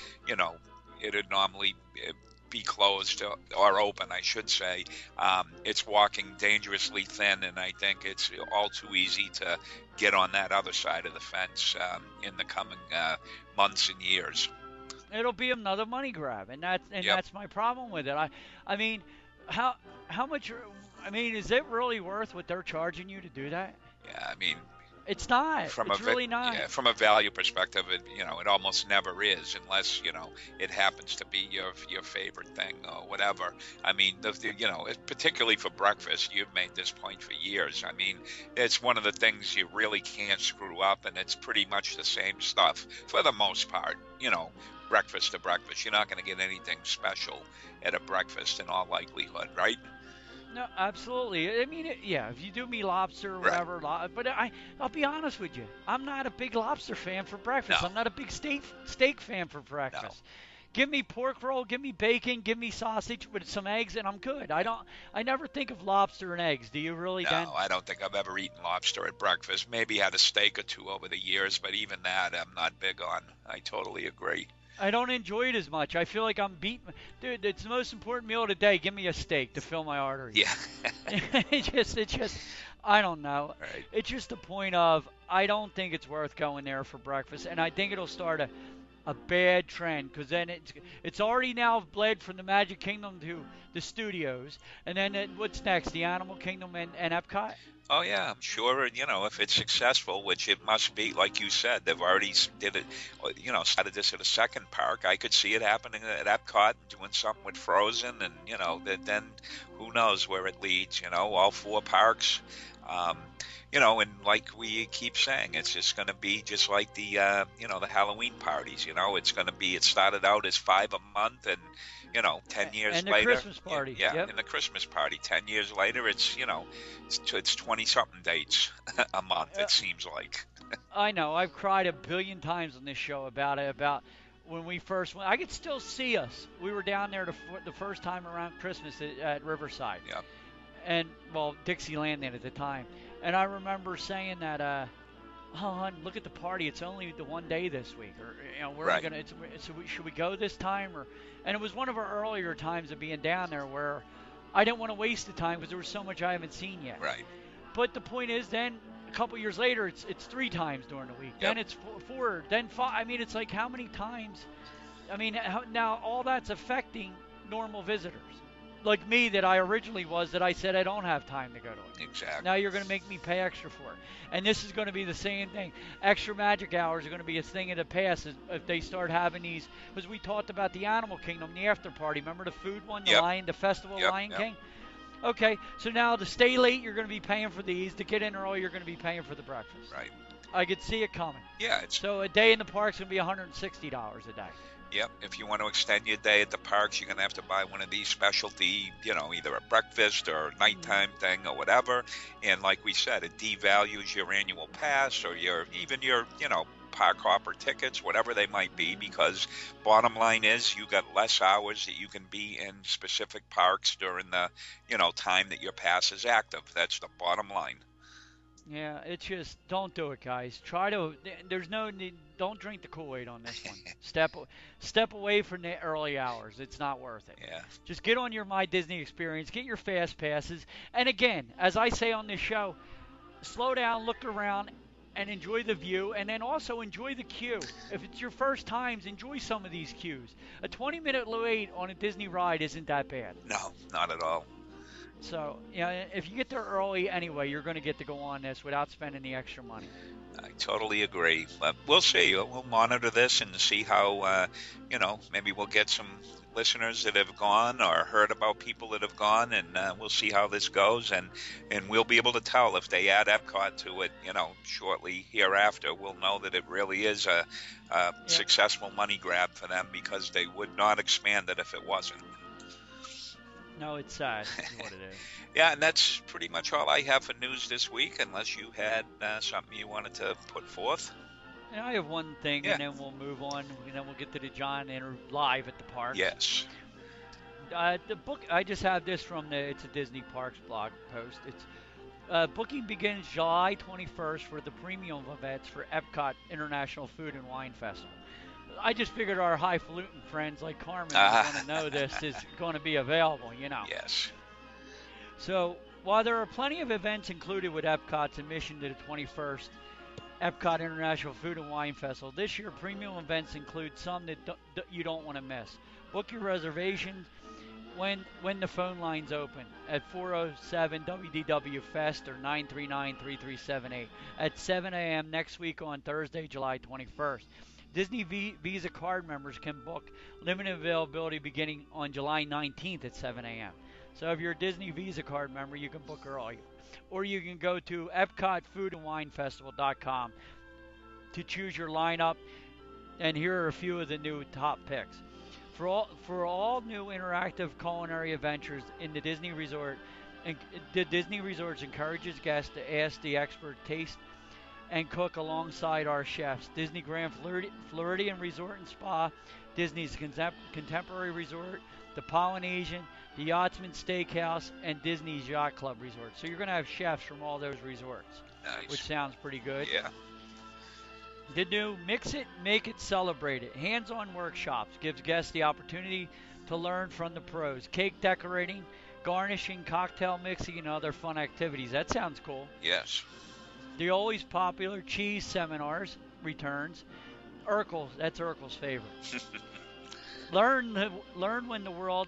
it'd normally be closed or open, I should say. It's walking dangerously thin, and I think it's all too easy to get on that other side of the fence in the coming months and years. It'll be another money grab, and that's my problem with it. I mean, how much? I mean, is it really worth what they're charging you to do that? Yeah, I mean, It's not. From It's really not. yeah, from a value perspective, it almost never is, unless it happens to be your favorite thing or whatever. I mean, particularly for breakfast, you've made this point for years. I mean, it's one of the things you really can't screw up, and it's pretty much the same stuff for the most part. Breakfast to breakfast, you're not going to get anything special at a breakfast in all likelihood, right? No, absolutely. I mean, yeah, if you do me lobster or Right. whatever, but I'll be honest with you. I'm not a big lobster fan for breakfast. No, I'm not a big steak fan for no. breakfast. Give me pork roll, give me bacon, give me sausage with some eggs, and I'm good. I never think of lobster and eggs. Do you really, No, Dan? I don't think I've ever eaten lobster at breakfast. Maybe had a steak or two over the years, but even that I'm not big on. I totally agree. I don't enjoy it as much. I feel like I'm beating. Dude, it's the most important meal of the day. Give me a steak to fill my arteries. Yeah. It just, I don't know. Right. It's just the point of I don't think it's worth going there for breakfast, and I think it'll start a bad trend because then it's already now bled from the Magic Kingdom to the studios, and then what's next? The Animal Kingdom and Epcot. Oh yeah, I'm sure. If it's successful, which it must be, like you said, they've already did it. Started this at a second park. I could see it happening at Epcot, doing something with Frozen, and then who knows where it leads. All four parks. And like we keep saying, it's just going to be just like the the Halloween parties. It's going to be. It started out as 5 a month, and 10 years And the later, Christmas party. yeah, Yep. and the Christmas party. 10 years later, it's 20 something dates a month. Uh, It seems like. I know. I've cried a billion times on this show about it. About when we first went. I could still see us. We were down there the first time around Christmas at Riverside. Yeah, And well, Dixieland then at the time. And I remember saying that, oh, hon, look at the party. It's only the one day this week, or we're right. gonna. Should we go this time? Or and it was one of our earlier times of being down there where I didn't want to waste the time because there was so much I haven't seen yet. Right. But the point is, then a couple years later, it's 3 times during the week. Yep. Then it's four. Then five. I mean, it's like how many times? I mean, now all that's affecting normal visitors, like me that I originally was. That I said I don't have time to go to it. Exactly. Now you're going to make me pay extra for it. And this is going to be the same thing. Extra magic hours are going to be a thing in the past if they start having these. Because we talked about the Animal Kingdom, the after party. Remember the food one, Yep. the festival Yep, Lion yep. King? Okay, so now to stay late, you're going to be paying for these. To get in early, you're going to be paying for the breakfast. Right. I could see it coming. Yeah, it's So a day in the park's going to be $160 a day. Yep. If you want to extend your day at the parks, you're going to have to buy one of these specialty, either a breakfast or nighttime thing or whatever. And like we said, it devalues your annual pass or your park hopper tickets, whatever they might be, because bottom line is you got less hours that you can be in specific parks during the, time that your pass is active. That's the bottom line. Yeah, it's just don't do it, guys. There's no need. Don't drink the Kool-Aid on this one. Step away from the early hours. It's not worth it. Yeah. Just get on your My Disney experience. Get your fast passes. And again, as I say on this show, slow down, look around, and enjoy the view. And then also enjoy the queue. If it's your first times, enjoy some of these queues. A 20-minute wait on a Disney ride isn't that bad. No, not at all. So, if you get there early anyway, you're going to get to go on this without spending the extra money. I totally agree. But we'll see. We'll monitor this and see how, maybe we'll get some listeners that have gone or heard about people that have gone, and we'll see how this goes. And we'll be able to tell if they add Epcot to it, shortly hereafter. We'll know that it really is a successful money grab for them, because they would not expand it if it wasn't. No, it's sad. Is what it is. Yeah, and that's pretty much all I have for news this week, unless you had something you wanted to put forth. And I have one thing, Yeah. and then we'll move on, and then we'll get to the John live at the park. Yes. The book, I just have this from it's a Disney Parks blog post. It's booking begins July 21st for the premium events for Epcot International Food and Wine Festival. I just figured our highfalutin friends like Carmen are going to know this is going to be available, Yes. So, while there are plenty of events included with Epcot's admission to the 21st Epcot International Food and Wine Festival, this year premium events include some that you don't want to miss. Book your reservations when the phone lines open at 407 WDW Fest or 939-3378 at 7 a.m. next week on Thursday, July 21st. Disney Visa card members can book limited availability beginning on July 19th at 7 a.m. So if you're a Disney Visa card member, you can book early. Or you can go to EpcotFoodAndWineFestival.com to choose your lineup, and here are a few of the new top picks. For all new interactive culinary adventures in the Disney Resort, and the Disney Resorts encourages guests to ask the expert taste and cook alongside our chefs. Disney Grand Floridian Resort and Spa, Disney's Contemporary Resort, the Polynesian, the Yachtsman Steakhouse, and Disney's Yacht Club Resort. So you're going to have chefs from all those resorts, Nice. which sounds pretty good. Yeah. The new Mix It, Make It, Celebrate It hands-on workshops gives guests the opportunity to learn from the pros. Cake decorating, garnishing, cocktail mixing, and other fun activities. That sounds cool. Yes. The always popular cheese seminars returns. Urkel's, that's Urkel's favorite. Learn what the world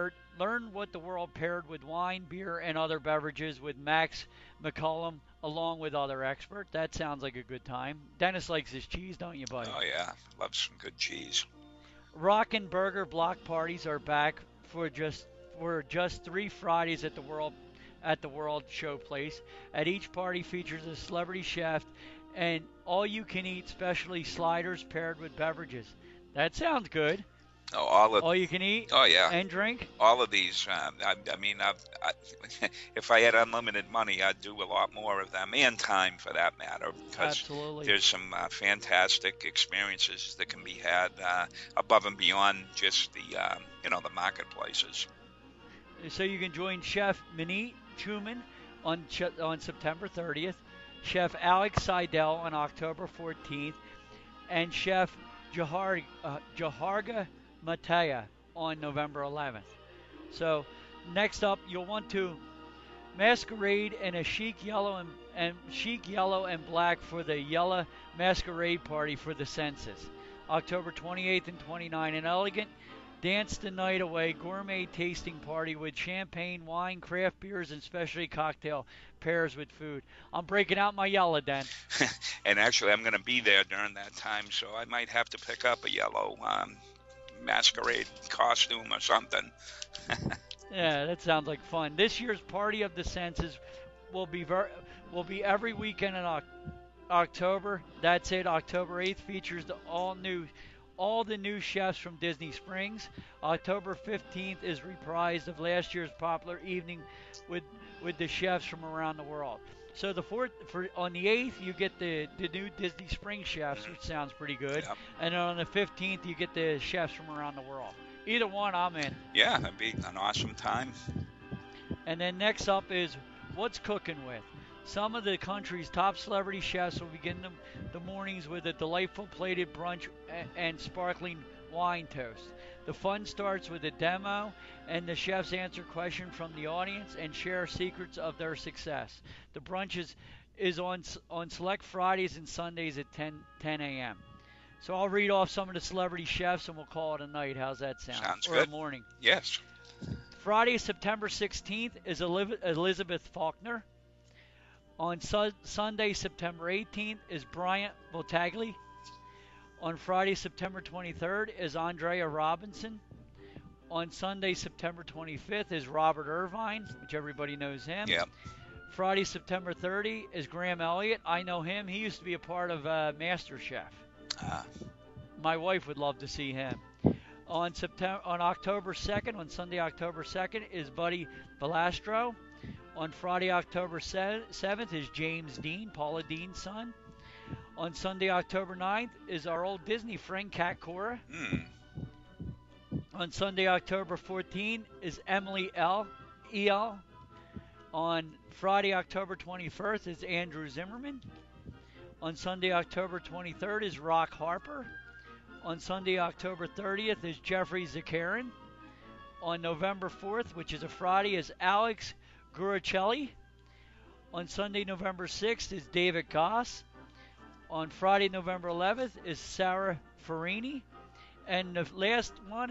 paired with wine, beer, and other beverages with Max McCullum, along with other experts. That sounds like a good time. Dennis likes his cheese, don't you, buddy? Oh yeah, love some good cheese. Rockin' Burger block parties are back for just 3 Fridays at the World Showplace. At each party features a celebrity chef and all-you-can-eat specialty sliders paired with beverages. That sounds good. Oh, All you can eat. Oh yeah. And drink. All of these. I mean, if I had unlimited money, I'd do a lot more of them, and time for that matter, because Absolutely. there's some fantastic experiences that can be had above and beyond just the the marketplaces. So you can join Chef Minnie Chuman on September 30th, Chef Alex Seidel on October 14th, and Chef Jaharga Mataya on November 11th. So next up, you'll want to masquerade in a chic yellow and black for the Yellow Masquerade Party for the Census. October 28th and 29th, an elegant Dance the Night Away gourmet tasting party with champagne, wine, craft beers, and specialty cocktail pairs with food. I'm breaking out my yellow, Den. And actually, I'm going to be there during that time, so I might have to pick up a yellow masquerade costume or something. Yeah, that sounds like fun. This year's Party of the Senses will be every weekend in October. That's it. October 8th features all the new chefs from Disney Springs. October 15th is reprised of last year's popular evening with the chefs from around the world. So on the 8th you get the new Disney Springs chefs, which sounds pretty good. Yep. And then on the 15th you get the chefs from around the world. Either one, I'm in. Yeah, that'd be an awesome time. And then next up is What's Cooking With. Some of the country's top celebrity chefs will begin the mornings with a delightful plated brunch and sparkling wine toast. The fun starts with a demo, and the chefs answer questions from the audience and share secrets of their success. The brunch is on select Fridays and Sundays at 10 a.m. So I'll read off some of the celebrity chefs, and we'll call it a night. How's that sound? Sounds or good. a morning. Yes. Friday, September 16th is Elizabeth Faulkner. On Sunday, September 18th is Bryant Botagli. On Friday, September 23rd is Andrea Robinson. On Sunday, September 25th is Robert Irvine, which everybody knows him. Yeah. Friday, September 30 is Graham Elliott. I know him. He used to be a part of MasterChef. My wife would love to see him. On October 2nd, on Sunday, October 2nd, is Buddy Valastro. On Friday, October 7th is James Dean, Paula Dean's son. On Sunday, October 9th is our old Disney friend, Kat Cora. On Sunday, October 14th is Emily E.L. On Friday, October 21st is Andrew Zimmerman. On Sunday, October 23rd is Rock Harper. On Sunday, October 30th is Jeffrey Zakarin. On November 4th, which is a Friday, is Alex Guricelli. On Sunday, November 6th is David Goss. On Friday, November 11th is Sarah Farini. And the last one is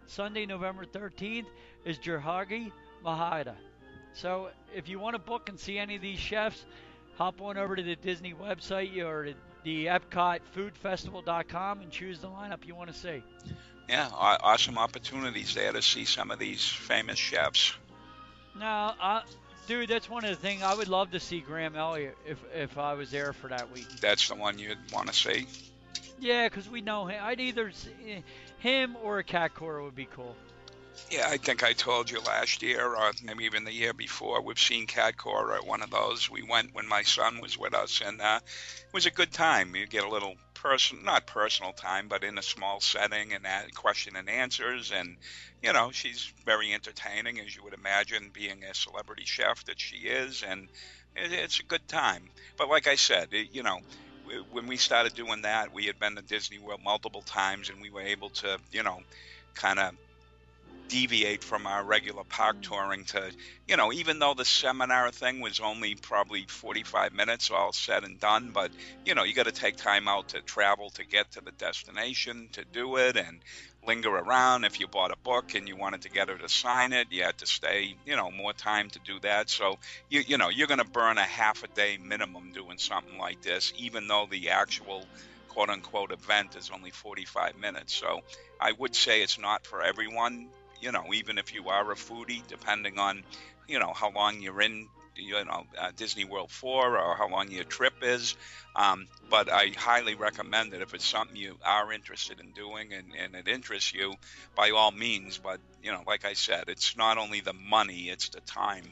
Sunday, November 13th, is Jahagi Mahada. So if you want to book and see any of these chefs, hop on over to the Disney website or the Epcot Food Festival.com and choose the lineup you want to see. Yeah, awesome opportunities there to see some of these famous chefs. Now, dude, that's one of the things I would love to see Graham Elliott if I was there for that week. That's the one you'd want to see? Yeah, because we know him. I'd either see him or a Cat Cora would be cool. Yeah, I think I told you last year, or maybe even the year before, we've seen Cat Cora at one of those. We went when my son was with us, and it was a good time. You get a little not personal time, but in a small setting, and question and answers, and she's very entertaining, as you would imagine, being a celebrity chef that she is, and it's a good time. But like I said, when we started doing that, we had been to Disney World multiple times, and we were able to, kind of deviate from our regular park touring to, even though the seminar thing was only probably 45 minutes all said and done, but, you got to take time out to travel to get to the destination to do it and linger around. If you bought a book and you wanted to get her to sign it, you had to stay, more time to do that. So, you're going to burn a half a day minimum doing something like this, even though the actual quote-unquote event is only 45 minutes. So I would say it's not for everyone. Even if you are a foodie, depending on, how long you're in, Disney World for or how long your trip is. But I highly recommend it if it's something you are interested in doing and it interests you, by all means. But, like I said, it's not only the money, it's the time.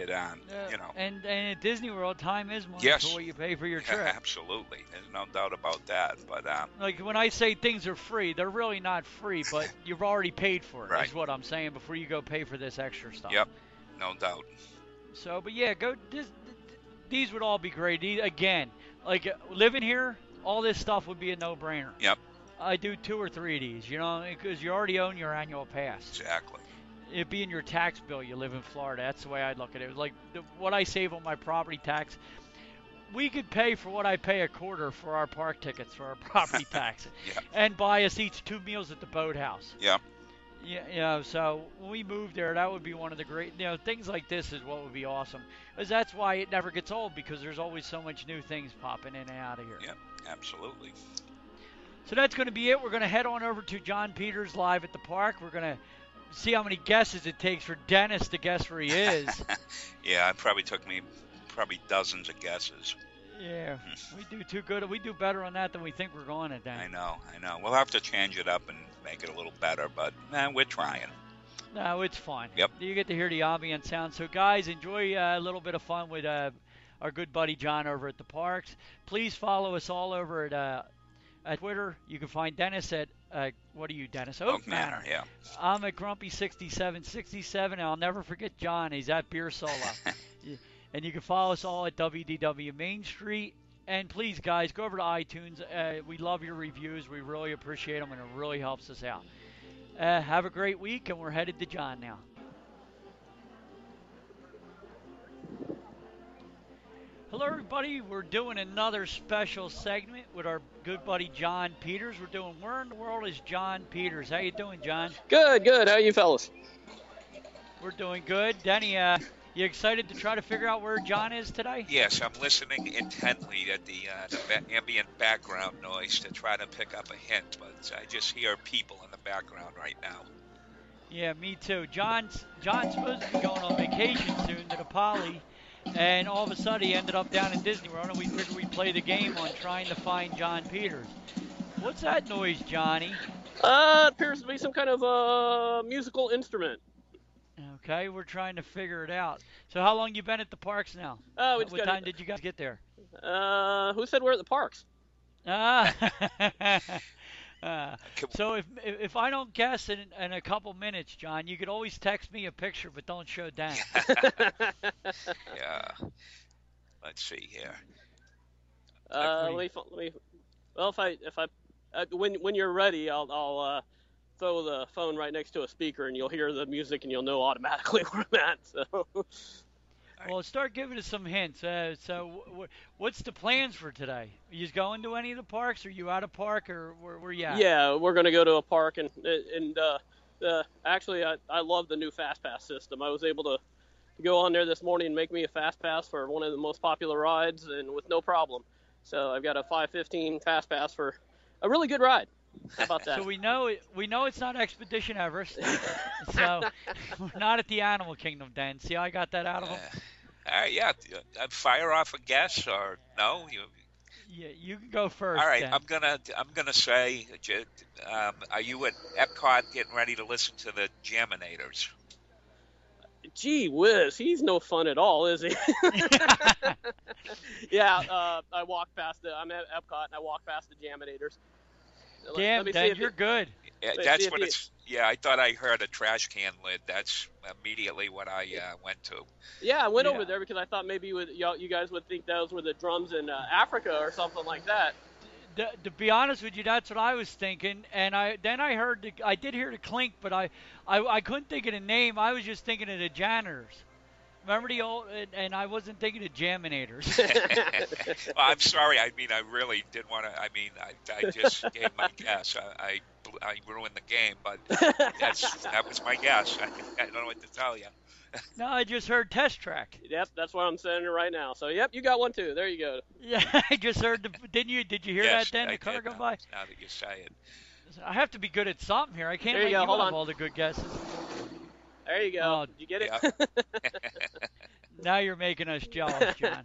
And at Disney World, time is money. Yes. For what you pay for your trip. Absolutely. There's no doubt about that. But like when I say things are free, they're really not free, but you've already paid for it, right. Is what I'm saying, before you go pay for this extra stuff. Yep, no doubt. So, but yeah, these would all be great. Again, like living here, all this stuff would be a no-brainer. Yep. I do 2 or 3 of these, because you already own your annual pass. Exactly. It'd be in your tax bill. You live in Florida. That's the way I'd look at it. Like what I save on my property tax, we could pay for what I pay a quarter for our park tickets for our property tax, yeah. And buy us each 2 meals at the boathouse. Yeah. Yeah. So when we move there, that would be one of the great. Things like this is what would be awesome. Because that's why it never gets old, because there's always so much new things popping in and out of here. Yeah, absolutely. So that's going to be it. We're going to head on over to John Peters live at the park. We're going to see how many guesses it takes for Dennis to guess where he is. Yeah, it probably took me dozens of guesses. Yeah, we do too good. We do better on that than we think we're going at that. I know. We'll have to change it up and make it a little better, but we're trying. No, it's fun. Yep. You get to hear the ambient sound. So, guys, enjoy a little bit of fun with our good buddy John over at the parks. Please follow us all over at Twitter. You can find Dennis at what are you, Dennis? Oak Manor. Yeah. I'm at Grumpy6767, and I'll never forget John. He's at Beer Solo. And you can follow us all at WDW Main Street. And please, guys, go over to iTunes. We love your reviews. We really appreciate them, and it really helps us out. Have a great week, and we're headed to John now. Hello, everybody. We're doing another special segment with our good buddy John Peters. We're doing Where in the World is John Peters? How you doing, John? Good. How are you fellas? We're doing good. Denny, you excited to try to figure out where John is today? Yes, I'm listening intently at the ambient background noise to try to pick up a hint, but I just hear people in the background right now. Yeah, me too. John's supposed to be going on vacation soon to the Poly, and all of a sudden he ended up down in Disney World, and we figured we'd play the game on trying to find John Peters. What's that noise, Johnny? It appears to be some kind of musical instrument. Okay, we're trying to figure it out. So how long you been at the parks now? What time did you guys get there? Who said we're at the parks? So if I don't guess in a couple minutes, John, you could always text me a picture, but don't show Dan. Yeah. Let's see here. Let me. Well, when you're ready, I'll throw the phone right next to a speaker, and you'll hear the music, and you'll know automatically where I'm at. So. Well, start giving us some hints. What's the plans for today? Are you going to any of the parks? Are you out of park, or where you at? Yeah, we're going to go to a park, and Actually, I love the new Fast Pass system. I was able to go on there this morning and make me a Fast Pass for one of the most popular rides, and with no problem. So I've got a 5:15 Fast Pass for a really good ride. How about that? So we know it's not Expedition Everest. So we're not at the Animal Kingdom then. See, I got that out of them. Yeah. Fire off a guess or no? Yeah, you can go first. All right, then. I'm gonna say, are you at Epcot getting ready to listen to the Jaminators? Gee whiz, he's no fun at all, is he? Yeah, I walk past I'm at Epcot and I walk past the Jaminators. Damn, Dan, you're good. Yeah, that's what it's. Yeah, I thought I heard a trash can lid. That's immediately what I went to. Yeah, I went over there because I thought maybe you guys would think those were the drums in Africa or something like that. To be honest with you, that's what I was thinking, and I did hear the clink, but I couldn't think of the name. I was just thinking of the janitors. Remember the old, and I wasn't thinking of Jaminators. Well, I'm sorry. I mean, I really did want to. I mean, I just gave my guess. I ruined the game, but that was my guess. I don't know what to tell you. No, I just heard Test Track. Yep, that's where I'm sending it right now. So, yep, you got one too. There you go. Yeah, I just heard Did you hear yes, that then? The car go by? Now that you say it. I have to be good at something here. I can't let you have all the good guesses. There you go. Oh, did you get it? Yeah. Now you're making us jealous, John.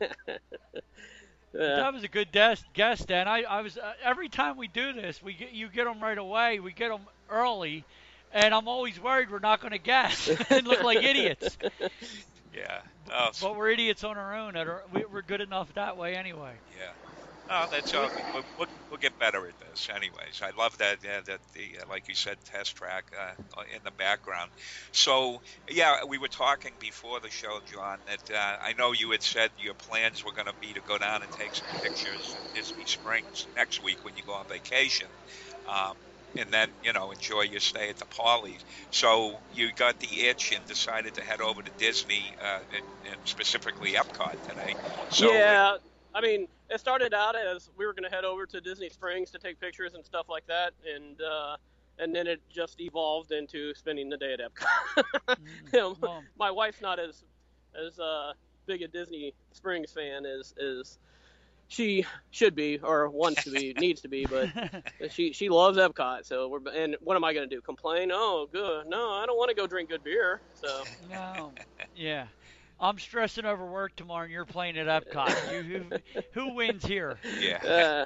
That was a good guess, Dan. I was every time we do this, you get them right away. We get them early, and I'm always worried we're not going to guess and look like idiots. Yeah. Oh, but we're idiots on our own. We're good enough that way anyway. Yeah. Oh, that's all. We'll get better at this, anyways. I love that the like you said, Test Track in the background. So yeah, we were talking before the show, John. That I know you had said your plans were going to be to go down and take some pictures in Disney Springs next week when you go on vacation, and then enjoy your stay at the Polly's. So you got the itch and decided to head over to Disney and specifically Epcot today. So yeah. I mean, it started out as we were going to head over to Disney Springs to take pictures and stuff like that, and then it just evolved into spending the day at Epcot. My wife's not as big a Disney Springs fan as she should be or wants to be, needs to be, but she loves Epcot. So and what am I going to do? Complain? Oh, good. No, I don't want to go drink good beer. So no, yeah. I'm stressing over work tomorrow, and you're playing at Epcot. Who wins here? Yeah.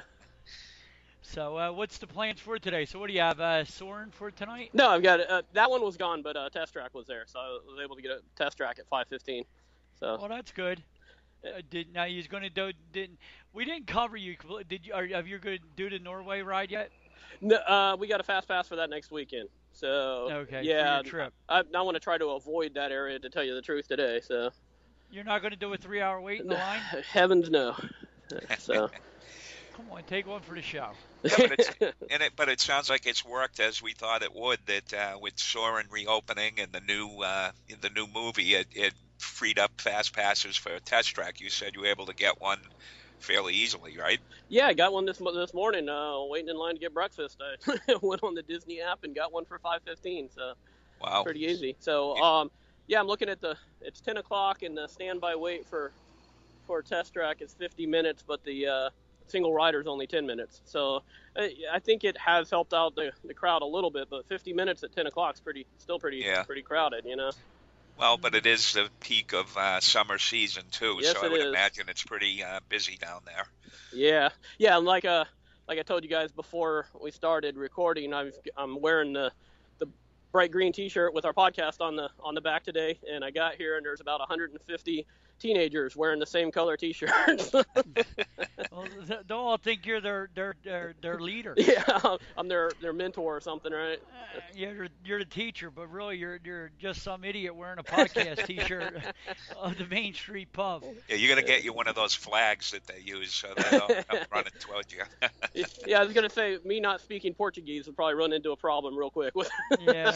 So what's the plans for today? So what do you have, Soarin' for tonight? No, I've got that one was gone, but Test Track was there, so I was able to get a Test Track at 5:15. So. Well, that's good. Now you're going to do? We didn't cover you? Did you? Have you going to do the Norway ride yet? No, we got a fast pass for that next weekend. So okay, yeah, for your trip. I want to try to avoid that area, to tell you the truth, today. So you're not going to do a 3-hour wait in the line? Heavens no. So come on, take one for the show. Yeah, but it sounds like it's worked as we thought it would. That with Soarin' reopening and the new movie, it freed up fast passes for a Test Track. You said you were able to get one fairly easily, right? Yeah, I got one this morning. Waiting in line to get breakfast. I went on the Disney app and got one for 5:15. So wow, pretty easy. So yeah, I'm looking at it's 10 o'clock and the standby wait for Test Track is 50 minutes, but the single rider is only 10 minutes. So I think it has helped out the crowd a little bit, but 50 minutes at 10 o'clock is pretty crowded, Well, but it is the peak of summer season too, yes, so I would imagine it's pretty busy down there. Yeah, and like I told you guys before we started recording, I'm wearing the bright green T-shirt with our podcast on the back today, and I got here and there's about 150 teenagers wearing the same color T-shirts. Well, they'll all think you're their leader. Yeah, I'm their mentor or something, right? Yeah, you're the teacher, but really you're just some idiot wearing a podcast T-shirt of the Main Street Pub. Yeah, you're gonna get you one of those flags that they use so they don't come running towards you. Yeah, I was gonna say me not speaking Portuguese would probably run into a problem real quick. Yeah.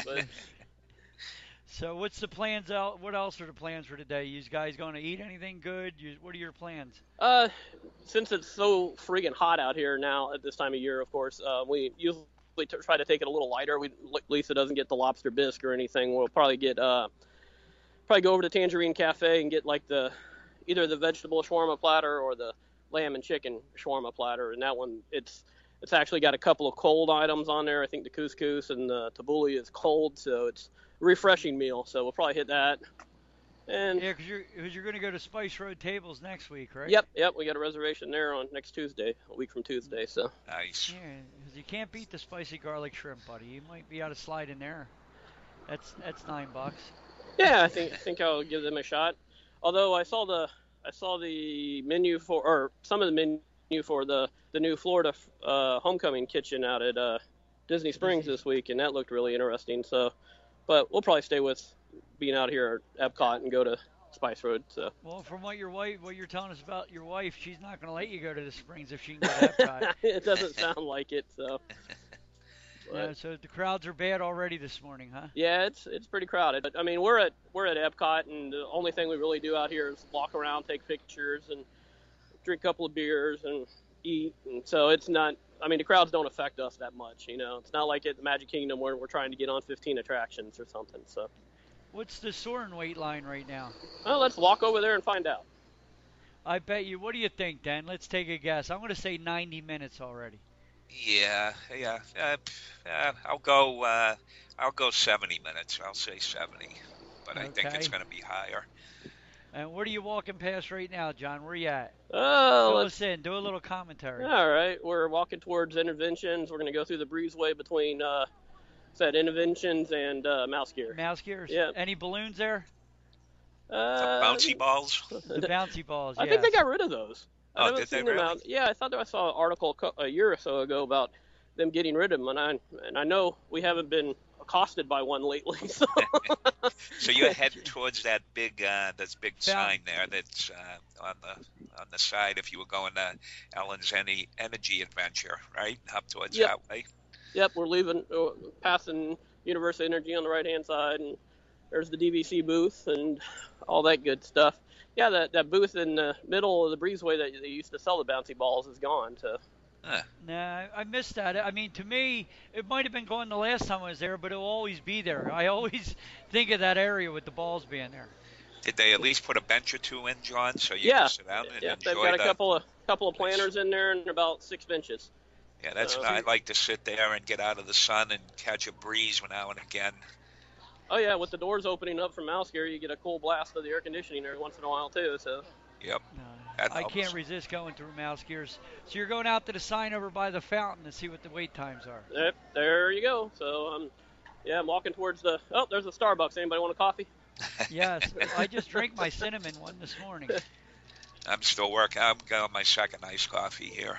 So what's the plans out? What else are the plans for today? You guys going to eat anything good? What are your plans? Since it's so friggin' hot out here now at this time of year, of course, we usually try to take it a little lighter. Lisa doesn't get the lobster bisque or anything. We'll probably get go over to Tangerine Cafe and get like either the vegetable shawarma platter or the lamb and chicken shawarma platter. And that one, it's actually got a couple of cold items on there. I think the couscous and the tabbouleh is cold, so it's a refreshing meal. So we'll probably hit that. And yeah, because you're going to go to Spice Road Tables next week, right? Yep. We got a reservation there on next Tuesday, a week from Tuesday. So nice. Yeah, because you can't beat the spicy garlic shrimp, buddy. You might be able to slide in there. That's $9. Yeah, I think I'll give them a shot. Although I saw the menu or some of the menu for the new Florida homecoming kitchen out at Disney Springs this week, and that looked really interesting. So, but we'll probably stay with being out here at Epcot and go to Spice Road. So. Well, from what you're telling us about your wife, she's not going to let you go to the Springs if she can go to Epcot. It doesn't sound like it. So. Yeah, so the crowds are bad already this morning, huh? Yeah, it's pretty crowded. But I mean, we're at Epcot, and the only thing we really do out here is walk around, take pictures, and drink a couple of beers and eat. And so it's not. I mean, the crowds don't affect us that much. It's not like at the Magic Kingdom where we're trying to get on 15 attractions or something. So. What's the Soarin' wait line right now? Well, let's walk over there and find out. I bet you. What do you think, Dan? Let's take a guess. I'm going to say 90 minutes already. Yeah. I'll go 70 minutes. I'll say 70, but I think it's going to be higher. And what are you walking past right now, John? Where you at? Oh, let's in. Do a little commentary. All right, we're walking towards Interventions. We're going to go through the breezeway between Interventions and Mouse Gear. Mouse Gears. Yeah. Any balloons there? The bouncy balls. The bouncy balls. I think they got rid of those. Oh, did they really? Yeah, I thought I saw an article a year or so ago about them getting rid of them, and I know we haven't been accosted by one lately. So, so you're heading towards that big sign there that's on the side if you were going to Ellen's Energy Adventure, right? Up towards that way. Yep, we're leaving, passing Universal Energy on the right-hand side, and there's the DVC booth and all that good stuff. Yeah, that booth in the middle of the breezeway that they used to sell the bouncy balls is gone. So. Nah, I missed that. I mean, to me, it might have been gone the last time I was there, but it'll always be there. I always think of that area with the balls being there. Did they at least put a bench or two in, John, so you can sit down and enjoy they've got a couple of planters in there and about 6 benches. Yeah, that's nice. I like to sit there and get out of the sun and catch a breeze now and again. Oh yeah, with the doors opening up from Mouse Gear, you get a cool blast of the air conditioning every once in a while too. So. Yep. I can't resist going through Mouse Gears. So you're going out to the sign over by the fountain to see what the wait times are. Yep, there you go. So I'm walking towards there's a Starbucks. Anybody want a coffee? Yes, I just drank my cinnamon one this morning. I'm still working. I'm got my second iced coffee here.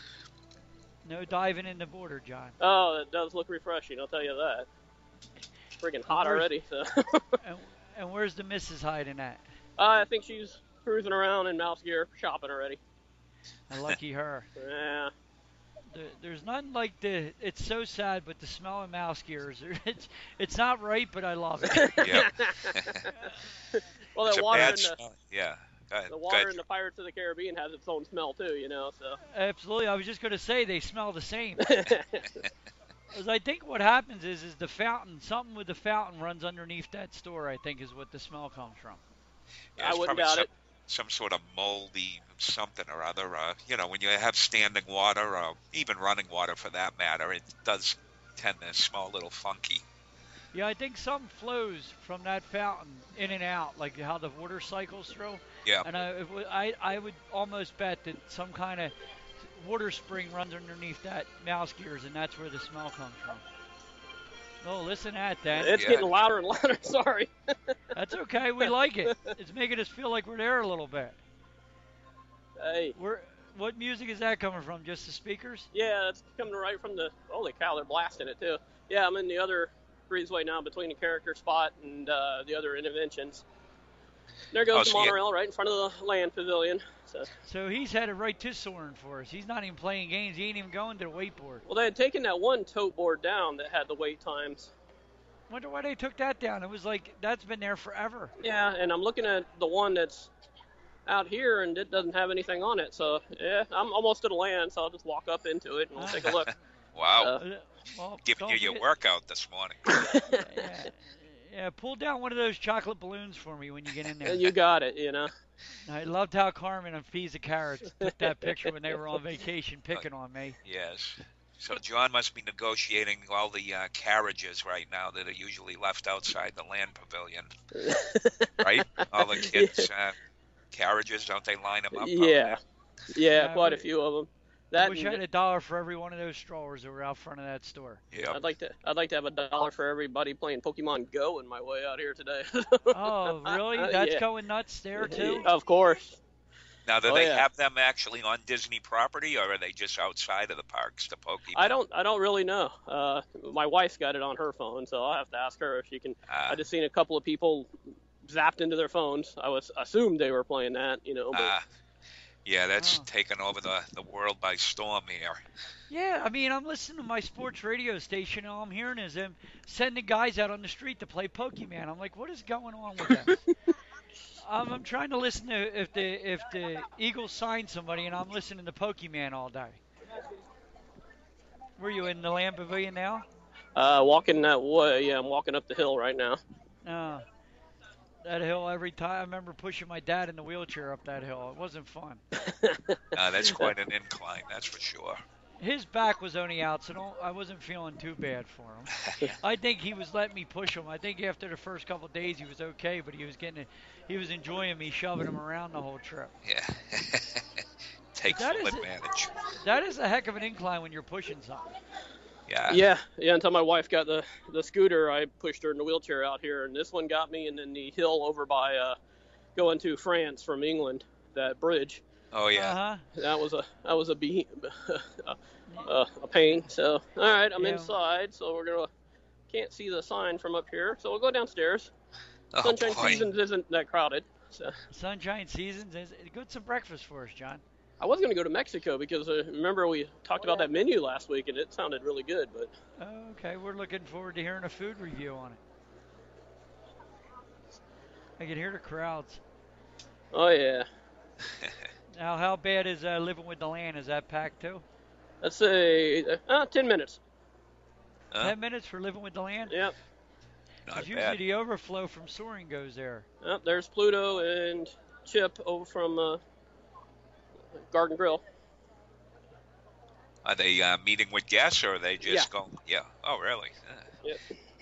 No diving in the border, John. Oh, it does look refreshing. I'll tell you that. Freaking hot already. So. and where's the missus hiding at? I think she's cruising around in Mouse Gear shopping already. Lucky her. Yeah. There's nothing like it's so sad, but the smell of Mouse Gears, it's not right, but I love it. Yeah. Well, that water the water in the Pirates of the Caribbean has its own smell too, so. Absolutely. I was just going to say they smell the same. Because I think what happens is the fountain, something with the fountain runs underneath that store, I think is what the smell comes from. Yeah, I wouldn't doubt it. Some sort of moldy something or other. When you have standing water or even running water for that matter, it does tend to smell a little funky. Yeah, I think something flows from that fountain in and out, like how the water cycles through. Yeah. And I would almost bet that some kind of water spring runs underneath that Mouse Gears, and that's where the smell comes from. Oh, listen to that, Dan. It's getting louder and louder. Sorry. That's okay. We like it. It's making us feel like we're there a little bit. Hey. What music is that coming from? Just the speakers? Yeah, it's coming right from the. Holy cow, they're blasting it too. Yeah, I'm in the other breezeway now between the character spot and the other Interventions. There goes the monorail right in front of the land pavilion. So he's headed right to Soarin' for us. He's not even playing games. He ain't even going to the wakeboard. Well, they had taken that one tote board down that had the wait times. Wonder why they took that down. It was like, that's been there forever. Yeah, and I'm looking at the one that's out here, and it doesn't have anything on it. So, yeah, I'm almost to the land, so I'll just walk up into it, and we'll take a look. Wow. Well, Giving you your workout this morning. Yeah, pull down one of those chocolate balloons for me when you get in there. You got it, I loved how Carmen and Fees of Carrots took that picture when they were on vacation picking on me. Yes. So John must be negotiating all the carriages right now that are usually left outside the land pavilion. Right? All the kids' carriages, don't they line them up? Yeah, quite a few of them. I wish I had $1 for every one of those strollers that were out front of that store. Yep. I'd like to have $1 for everybody playing Pokemon Go in my way out here today. Oh, really? That's going nuts there too? Of course. Now, do they have them actually on Disney property, or are they just outside of the parks, the Pokemon? I don't really know. My wife's got it on her phone, so I'll have to ask her if she can. I just seen a couple of people zapped into their phones. I assumed they were playing that, But... Yeah, that's taken over the world by storm here. Yeah, I mean, I'm listening to my sports radio station, and all I'm hearing is them sending guys out on the street to play Pokemon. I'm like, what is going on with that? I'm trying to listen to if the Eagles sign somebody, and I'm listening to Pokemon all day. Were you in the Land Pavilion now? Walking that way. Yeah, I'm walking up the hill right now. That hill every time. I remember pushing my dad in the wheelchair up that hill. It wasn't fun. That's quite an incline, that's for sure. His back was only out, so I wasn't feeling too bad for him. I think he was letting me push him. I think after the first couple of days he was okay, but he was enjoying me shoving him around the whole trip. Yeah. Take full advantage. That is a heck of an incline when you're pushing something. Yeah. Until my wife got the scooter, I pushed her in the wheelchair out here, and this one got me. And then the hill over by going to France from England, that bridge. Oh yeah. That was a pain. So all right, I'm inside, so can't see the sign from up here, so we'll go downstairs. Sunshine Seasons isn't that crowded. So. Sunshine Seasons is good. Some breakfast for us, John. I was going to go to Mexico because remember we talked about that menu last week and it sounded really good. But okay, we're looking forward to hearing a food review on it. I can hear the crowds. Oh yeah. Now, how bad is Living with the Land? Is that packed too? Let's say 10 minutes. 10 minutes for Living with the Land? Yep. Usually the overflow from Soaring goes there. Yep, there's Pluto and Chip over from Garden Grill. Are they meeting with guests, or are they just going? Yeah. Oh, really? Yep.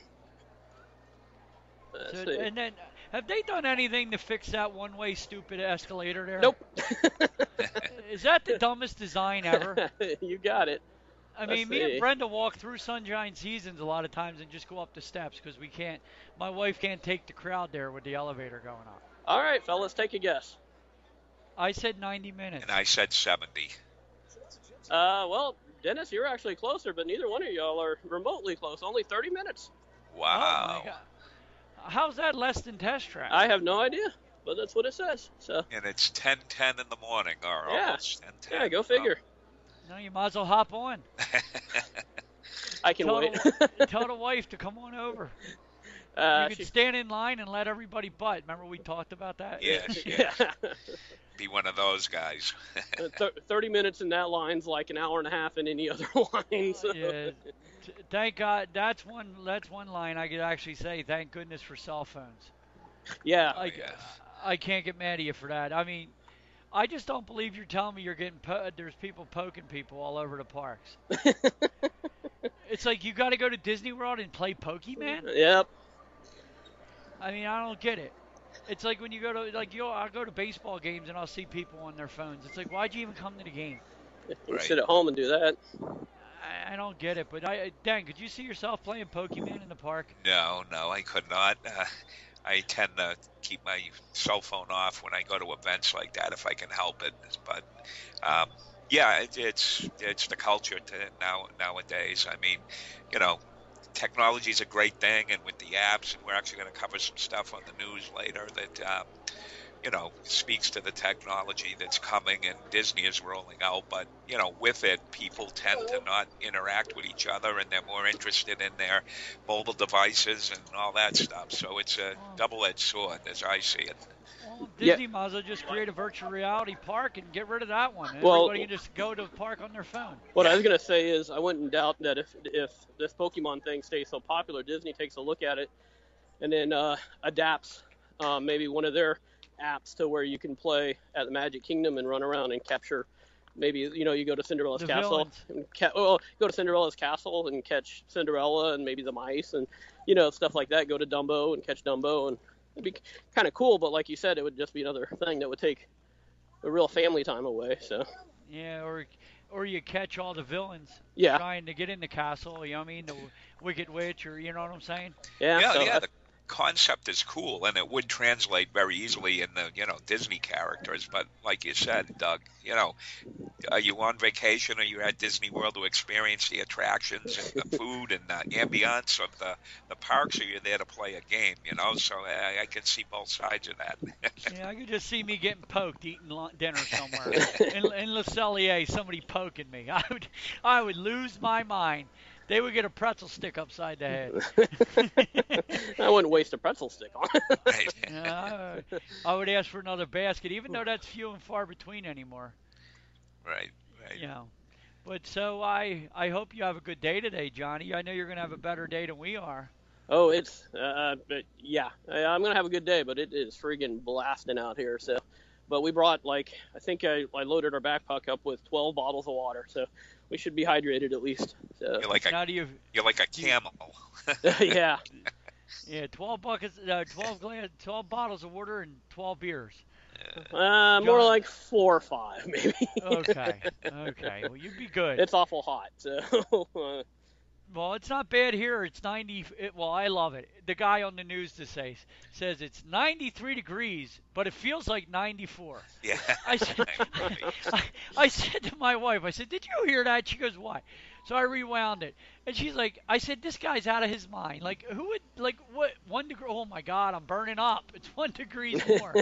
So, and then, have they done anything to fix that one-way stupid escalator there? Nope. Is that the dumbest design ever? You got it. I mean, me and Brenda walk through Sunshine Seasons a lot of times and just go up the steps because we can't. My wife can't take the crowd there with the elevator going up. All right, fellas, take a guess. I said 90 minutes. And I said 70. Well, Dennis, you're actually closer, but neither one of y'all are remotely close. Only 30 minutes. Wow. Oh my God. How's that less than Test Track? I have no idea, but that's what it says. So. And it's 10:10 in the morning, or almost 10:10. Yeah, go figure. No, you might as well hop on. I can wait. Tell the wife to come on over. You could stand in line and let everybody butt. Remember we talked about that? Yes. Be one of those guys. 30 minutes in that line's like an hour and a half in any other line. So. Yeah. Thank God. That's one line I could actually say. Thank goodness for cell phones. Yeah. I can't get mad at you for that. I mean, I just don't believe you're telling me you're getting there's people poking people all over the parks. It's like you got to go to Disney World and play Pokemon? Yep. I mean, I don't get it. It's like when you go to I'll go to baseball games and I'll see people on their phones. It's like, why'd you even come to the game? You sit at home and do that. I don't get it, but Dan, could you see yourself playing Pokemon in the park? No, I could not. I tend to keep my cell phone off when I go to events like that if I can help it. But it's the culture nowadays. I mean, technology is a great thing, and with the apps, and we're actually going to cover some stuff on the news later that speaks to the technology that's coming and Disney is rolling out. But, with it, people tend to not interact with each other, and they're more interested in their mobile devices and all that stuff. So it's a double-edged sword, as I see it. Well, Disney might as well just create a virtual reality park and get rid of that one. Well, everybody can just go to the park on their phone. What I was going to say is I wouldn't doubt that if this Pokemon thing stays so popular, Disney takes a look at it and then adapts maybe one of their apps to where you can play at the Magic Kingdom and run around and capture. Maybe you go to Cinderella's castle, and go to Cinderella's castle and catch Cinderella and maybe the mice and stuff like that. Go to Dumbo and catch Dumbo, and it'd be kind of cool. But like you said, it would just be another thing that would take the real family time away. So yeah, or you catch all the villains trying to get in the castle. You know what I mean? The Wicked Witch, or you know what I'm saying? Yeah. The concept is cool, and it would translate very easily in the Disney characters. But like you said, Doug, are you on vacation or you're at Disney World to experience the attractions and the food and the ambiance of the parks, or you're there to play a game? So I can see both sides of that. Yeah, I could just see me getting poked eating dinner somewhere in Le Cellier. Somebody poking me, I would lose my mind. They would get a pretzel stick upside the head. I wouldn't waste a pretzel stick on it. Yeah, I would ask for another basket, even though that's few and far between anymore. Right. But so I hope you have a good day today, Johnny. I know you're going to have a better day than we are. Oh, it's, I'm going to have a good day, but it is friggin' blasting out here. So, but we brought, I think I loaded our backpack up with 12 bottles of water. So we should be hydrated at least. So. You're like a camel. Yeah. Yeah, 12 buckets, 12 bottles of water and 12 beers. More like 4 or 5, maybe. Okay. Well, you'd be good. It's awful hot, so. Well, it's not bad here. It's 90. I love it. The guy on the news says it's 93 degrees, but it feels like 94. Yeah. I said to my wife, I said, "Did you hear that?" She goes, "Why?" So I rewound it, and she's like, "I said this guy's out of his mind. Like, who would what 1 degree? Oh my God, I'm burning up. It's 1 degree more."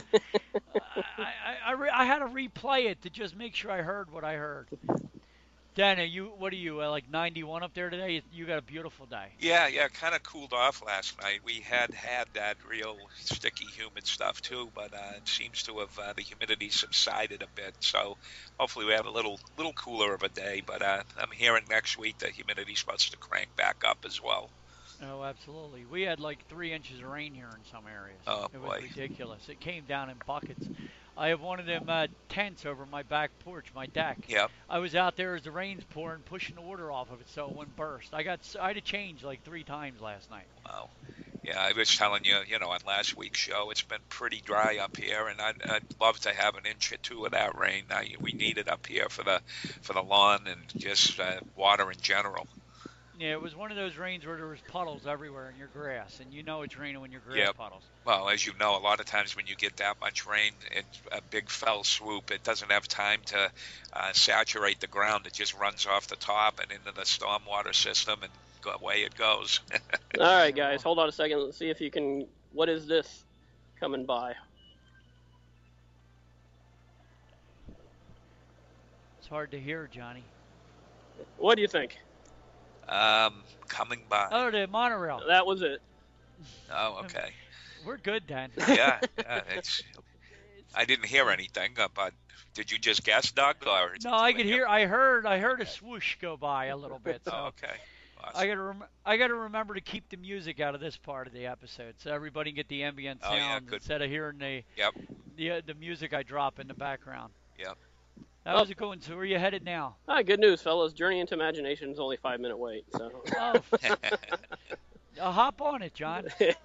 I had to replay it to just make sure I heard what I heard. Dan, what are you, like 91 up there today? You got a beautiful day. Yeah, kind of cooled off last night. We had that real sticky, humid stuff too, but it seems to have the humidity subsided a bit. So hopefully we have a little cooler of a day. But I'm hearing next week the humidity's supposed to crank back up as well. Oh, absolutely. We had like 3 inches of rain here in some areas. Oh, it was ridiculous. It came down in buckets. I have one of them tents over my back porch, my deck. Yep. I was out there as the rain's pouring, pushing the water off of it so it wouldn't burst. I had to change like 3 times last night. Wow. Yeah, I was telling you, on last week's show, it's been pretty dry up here, and I'd love to have an inch or 2 of that rain. We need it up here for the lawn and just water in general. Yeah, it was one of those rains where there was puddles everywhere in your grass, and it's raining when your grass puddles. Well, as you know, a lot of times when you get that much rain, it's a big fell swoop. It doesn't have time to saturate the ground. It just runs off the top and into the stormwater system, and away it goes. All right, guys, hold on a second. Let's see if you can. What is this coming by? It's hard to hear, Johnny. What do you think? Coming by. Oh, the monorail. That was it. Oh, okay. We're good then. Yeah. I didn't hear anything, but did you just guess, Doug? Or no, I could hear. I heard a swoosh go by a little bit. So oh, okay. Awesome. I gotta remember to keep the music out of this part of the episode, so everybody can get the ambient sound instead of hearing the music I drop in the background. Yep. How's it going? So where are you headed now? Good news, fellas. Journey into Imagination is only 5-minute wait. So. Oh. I'll hop on it, John.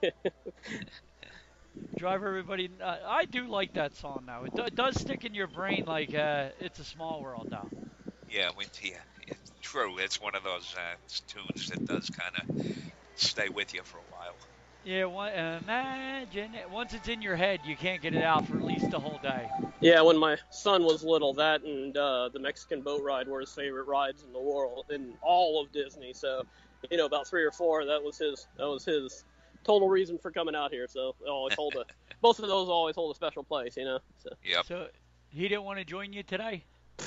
Drive everybody. I do like that song, though. It does stick in your brain like It's a Small World, though. Yeah, it's true. It's one of those tunes that does kind of stay with you for a while. Yeah, imagine it. Once it's in your head, you can't get it out for at least a whole day. Yeah, when my son was little, that and the Mexican boat ride were his favorite rides in the world, in all of Disney. So, about 3 or 4, that was his total reason for coming out here. So both of those always hold a special place, you know. So. Yep. So he didn't want to join you today?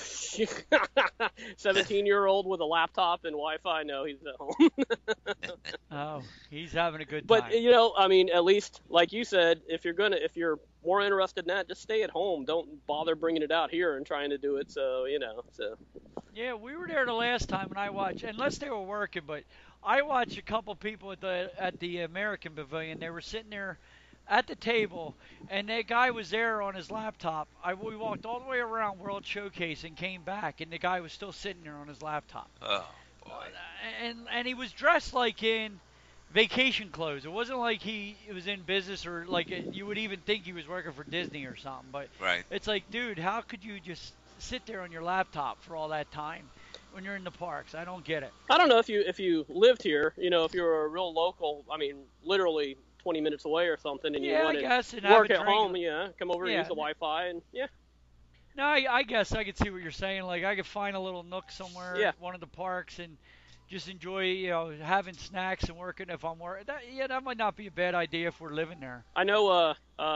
17-year-old with a laptop and Wi-Fi. No, he's at home. Oh, he's having a good time. But you know, I mean, at least like you said, if you're more interested in that, just stay at home. Don't bother bringing it out here and trying to do it. So you know, so. Yeah, we were there the last time, and I watched, unless they were working, but I watched a couple people at the American Pavilion. They were sitting there at the table, and that guy was there on his laptop. We walked all the way around World Showcase and came back, and the guy was still sitting there on his laptop. Oh boy. And he was dressed like in vacation clothes. It wasn't like he was in business or like you would even think he was working for Disney or something. But Right. It's like, dude, how could you just sit there on your laptop for all that time when you're in the parks? I don't get it. I don't know if you lived here, you know, if you were a real local, I mean, literally 20 minutes away or something, and you want to work at home, come over and use the Wi-Fi, and No, I guess I could see what you're saying. Like, I could find a little nook somewhere at one of the parks and just enjoy, you know, having snacks and working if I'm working. That might not be a bad idea if we're living there. I know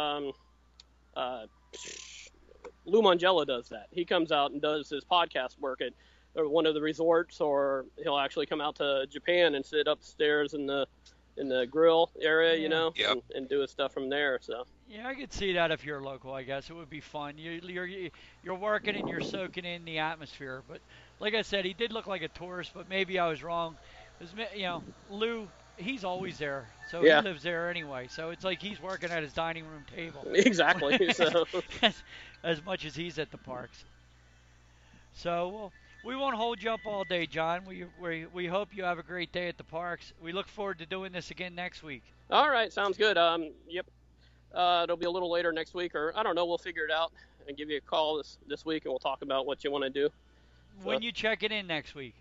Lou Mangella does that. He comes out and does his podcast work at one of the resorts, or he'll actually come out to Japan and sit upstairs in the grill area, you know, and do his stuff from there. So yeah, I could see that if you're local. I guess it would be fun. You're working and you're soaking in the atmosphere. But like I said, he did look like a tourist, but maybe I was wrong. You know, Lou, he's always there, so he lives there anyway. So it's like he's working at his dining room table. Exactly. So as much as he's at the parks. So we won't hold you up all day, John. We hope you have a great day at the parks. We look forward to doing this again next week. All right, sounds good. Yep. It'll be a little later next week, or I don't know. We'll figure it out and give you a call this week, and we'll talk about what you want to do. When you check it in next week?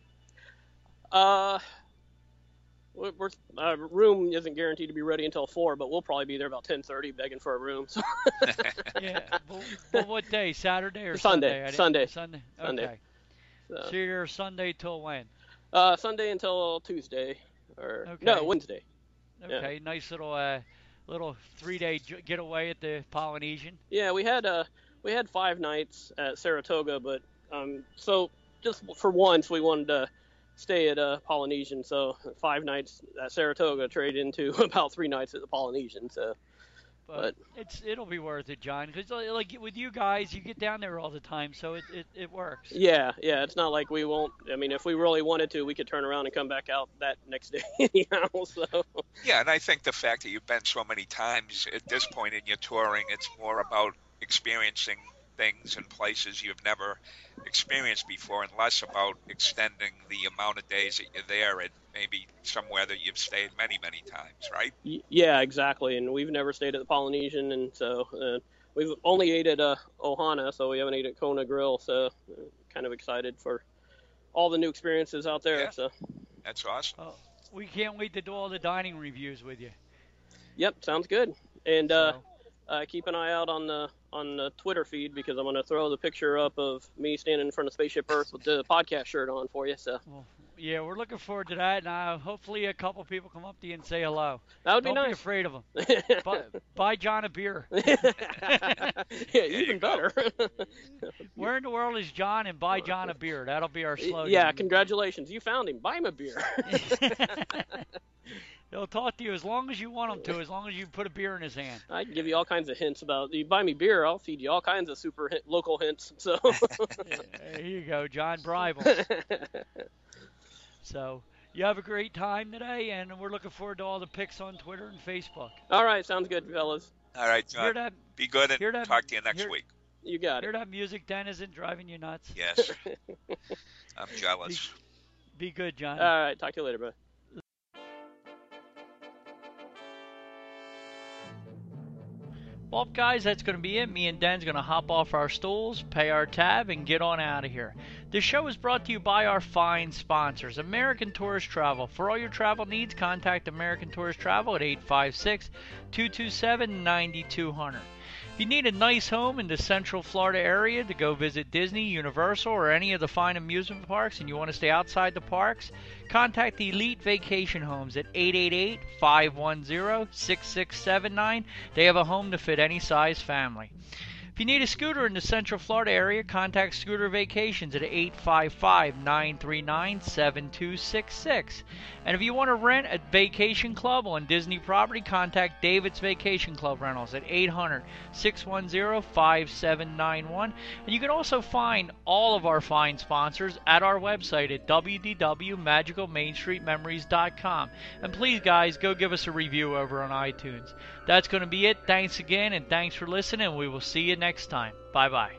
Room isn't guaranteed to be ready until 4, but we'll probably be there about 10:30 begging for a room. So. Yeah. But what day? Saturday or Sunday? Sunday. Sunday. Okay. So you're there Sunday till when? Sunday until Tuesday, or okay. No, Wednesday. Okay, yeah. Nice little 3-day getaway at the Polynesian. Yeah, we had 5 nights at Saratoga, but so just for once we wanted to stay at Polynesian, so 5 nights at Saratoga traded into about 3 nights at the Polynesian. So. But it'll be worth it, John, because like with you guys, you get down there all the time, so it works. Yeah, it's not like we won't. I mean, if we really wanted to, we could turn around and come back out that next day, you know. So. Yeah, and I think the fact that you've been so many times at this point in your touring, it's more about experiencing things and places you've never experienced before, and less about extending the amount of days that you're there at maybe somewhere that you've stayed many, many times, right? Yeah, exactly. And we've never stayed at the Polynesian, and so we've only ate at Ohana, so we haven't ate at Kona Grill. So kind of excited for all the new experiences out there. Yeah, so that's awesome. Oh, we can't wait to do all the dining reviews with you. Yep, sounds good. And keep an eye out on the Twitter feed, because I'm going to throw the picture up of me standing in front of Spaceship Earth with the podcast shirt on for you. So. Well, yeah, we're looking forward to that, and hopefully a couple people come up to you and say hello. That would be nice. Don't be afraid of them. Buy John a beer. Yeah, even better. Where in the world is John, and buy John a beer? That'll be our slogan. Yeah, congratulations. You found him. Buy him a beer. They'll talk to you as long as you want them to, as long as you put a beer in his hand. I can give you all kinds of hints about. You buy me beer, I'll feed you all kinds of super local hints. So. There you go, John. Bribe him. So you have a great time today, and we're looking forward to all the pics on Twitter and Facebook. All right, sounds good, fellas. All right, John. Be good, and talk to you next week. You got it. Hear that music, Denizen, driving you nuts? Yes. I'm jealous. Be good, John. All right, talk to you later, bud. Well, guys, that's going to be it. Me and Den's going to hop off our stools, pay our tab, and get on out of here. This show is brought to you by our fine sponsors, American Tourist Travel. For all your travel needs, contact American Tourist Travel at 856-227-9200. If you need a nice home in the Central Florida area to go visit Disney, Universal, or any of the fine amusement parks and you want to stay outside the parks, contact the Elite Vacation Homes at 888-510-6679. They have a home to fit any size family. If you need a scooter in the Central Florida area, contact Scooter Vacations at 855-939-7266. And if you want to rent a vacation club on Disney property, contact David's Vacation Club Rentals at 800-610-5791. And you can also find all of our fine sponsors at our website at www.magicalmainstreetmemories.com. And please, guys, go give us a review over on iTunes. That's going to be it. Thanks again, and thanks for listening. We will see you next time. Bye-bye.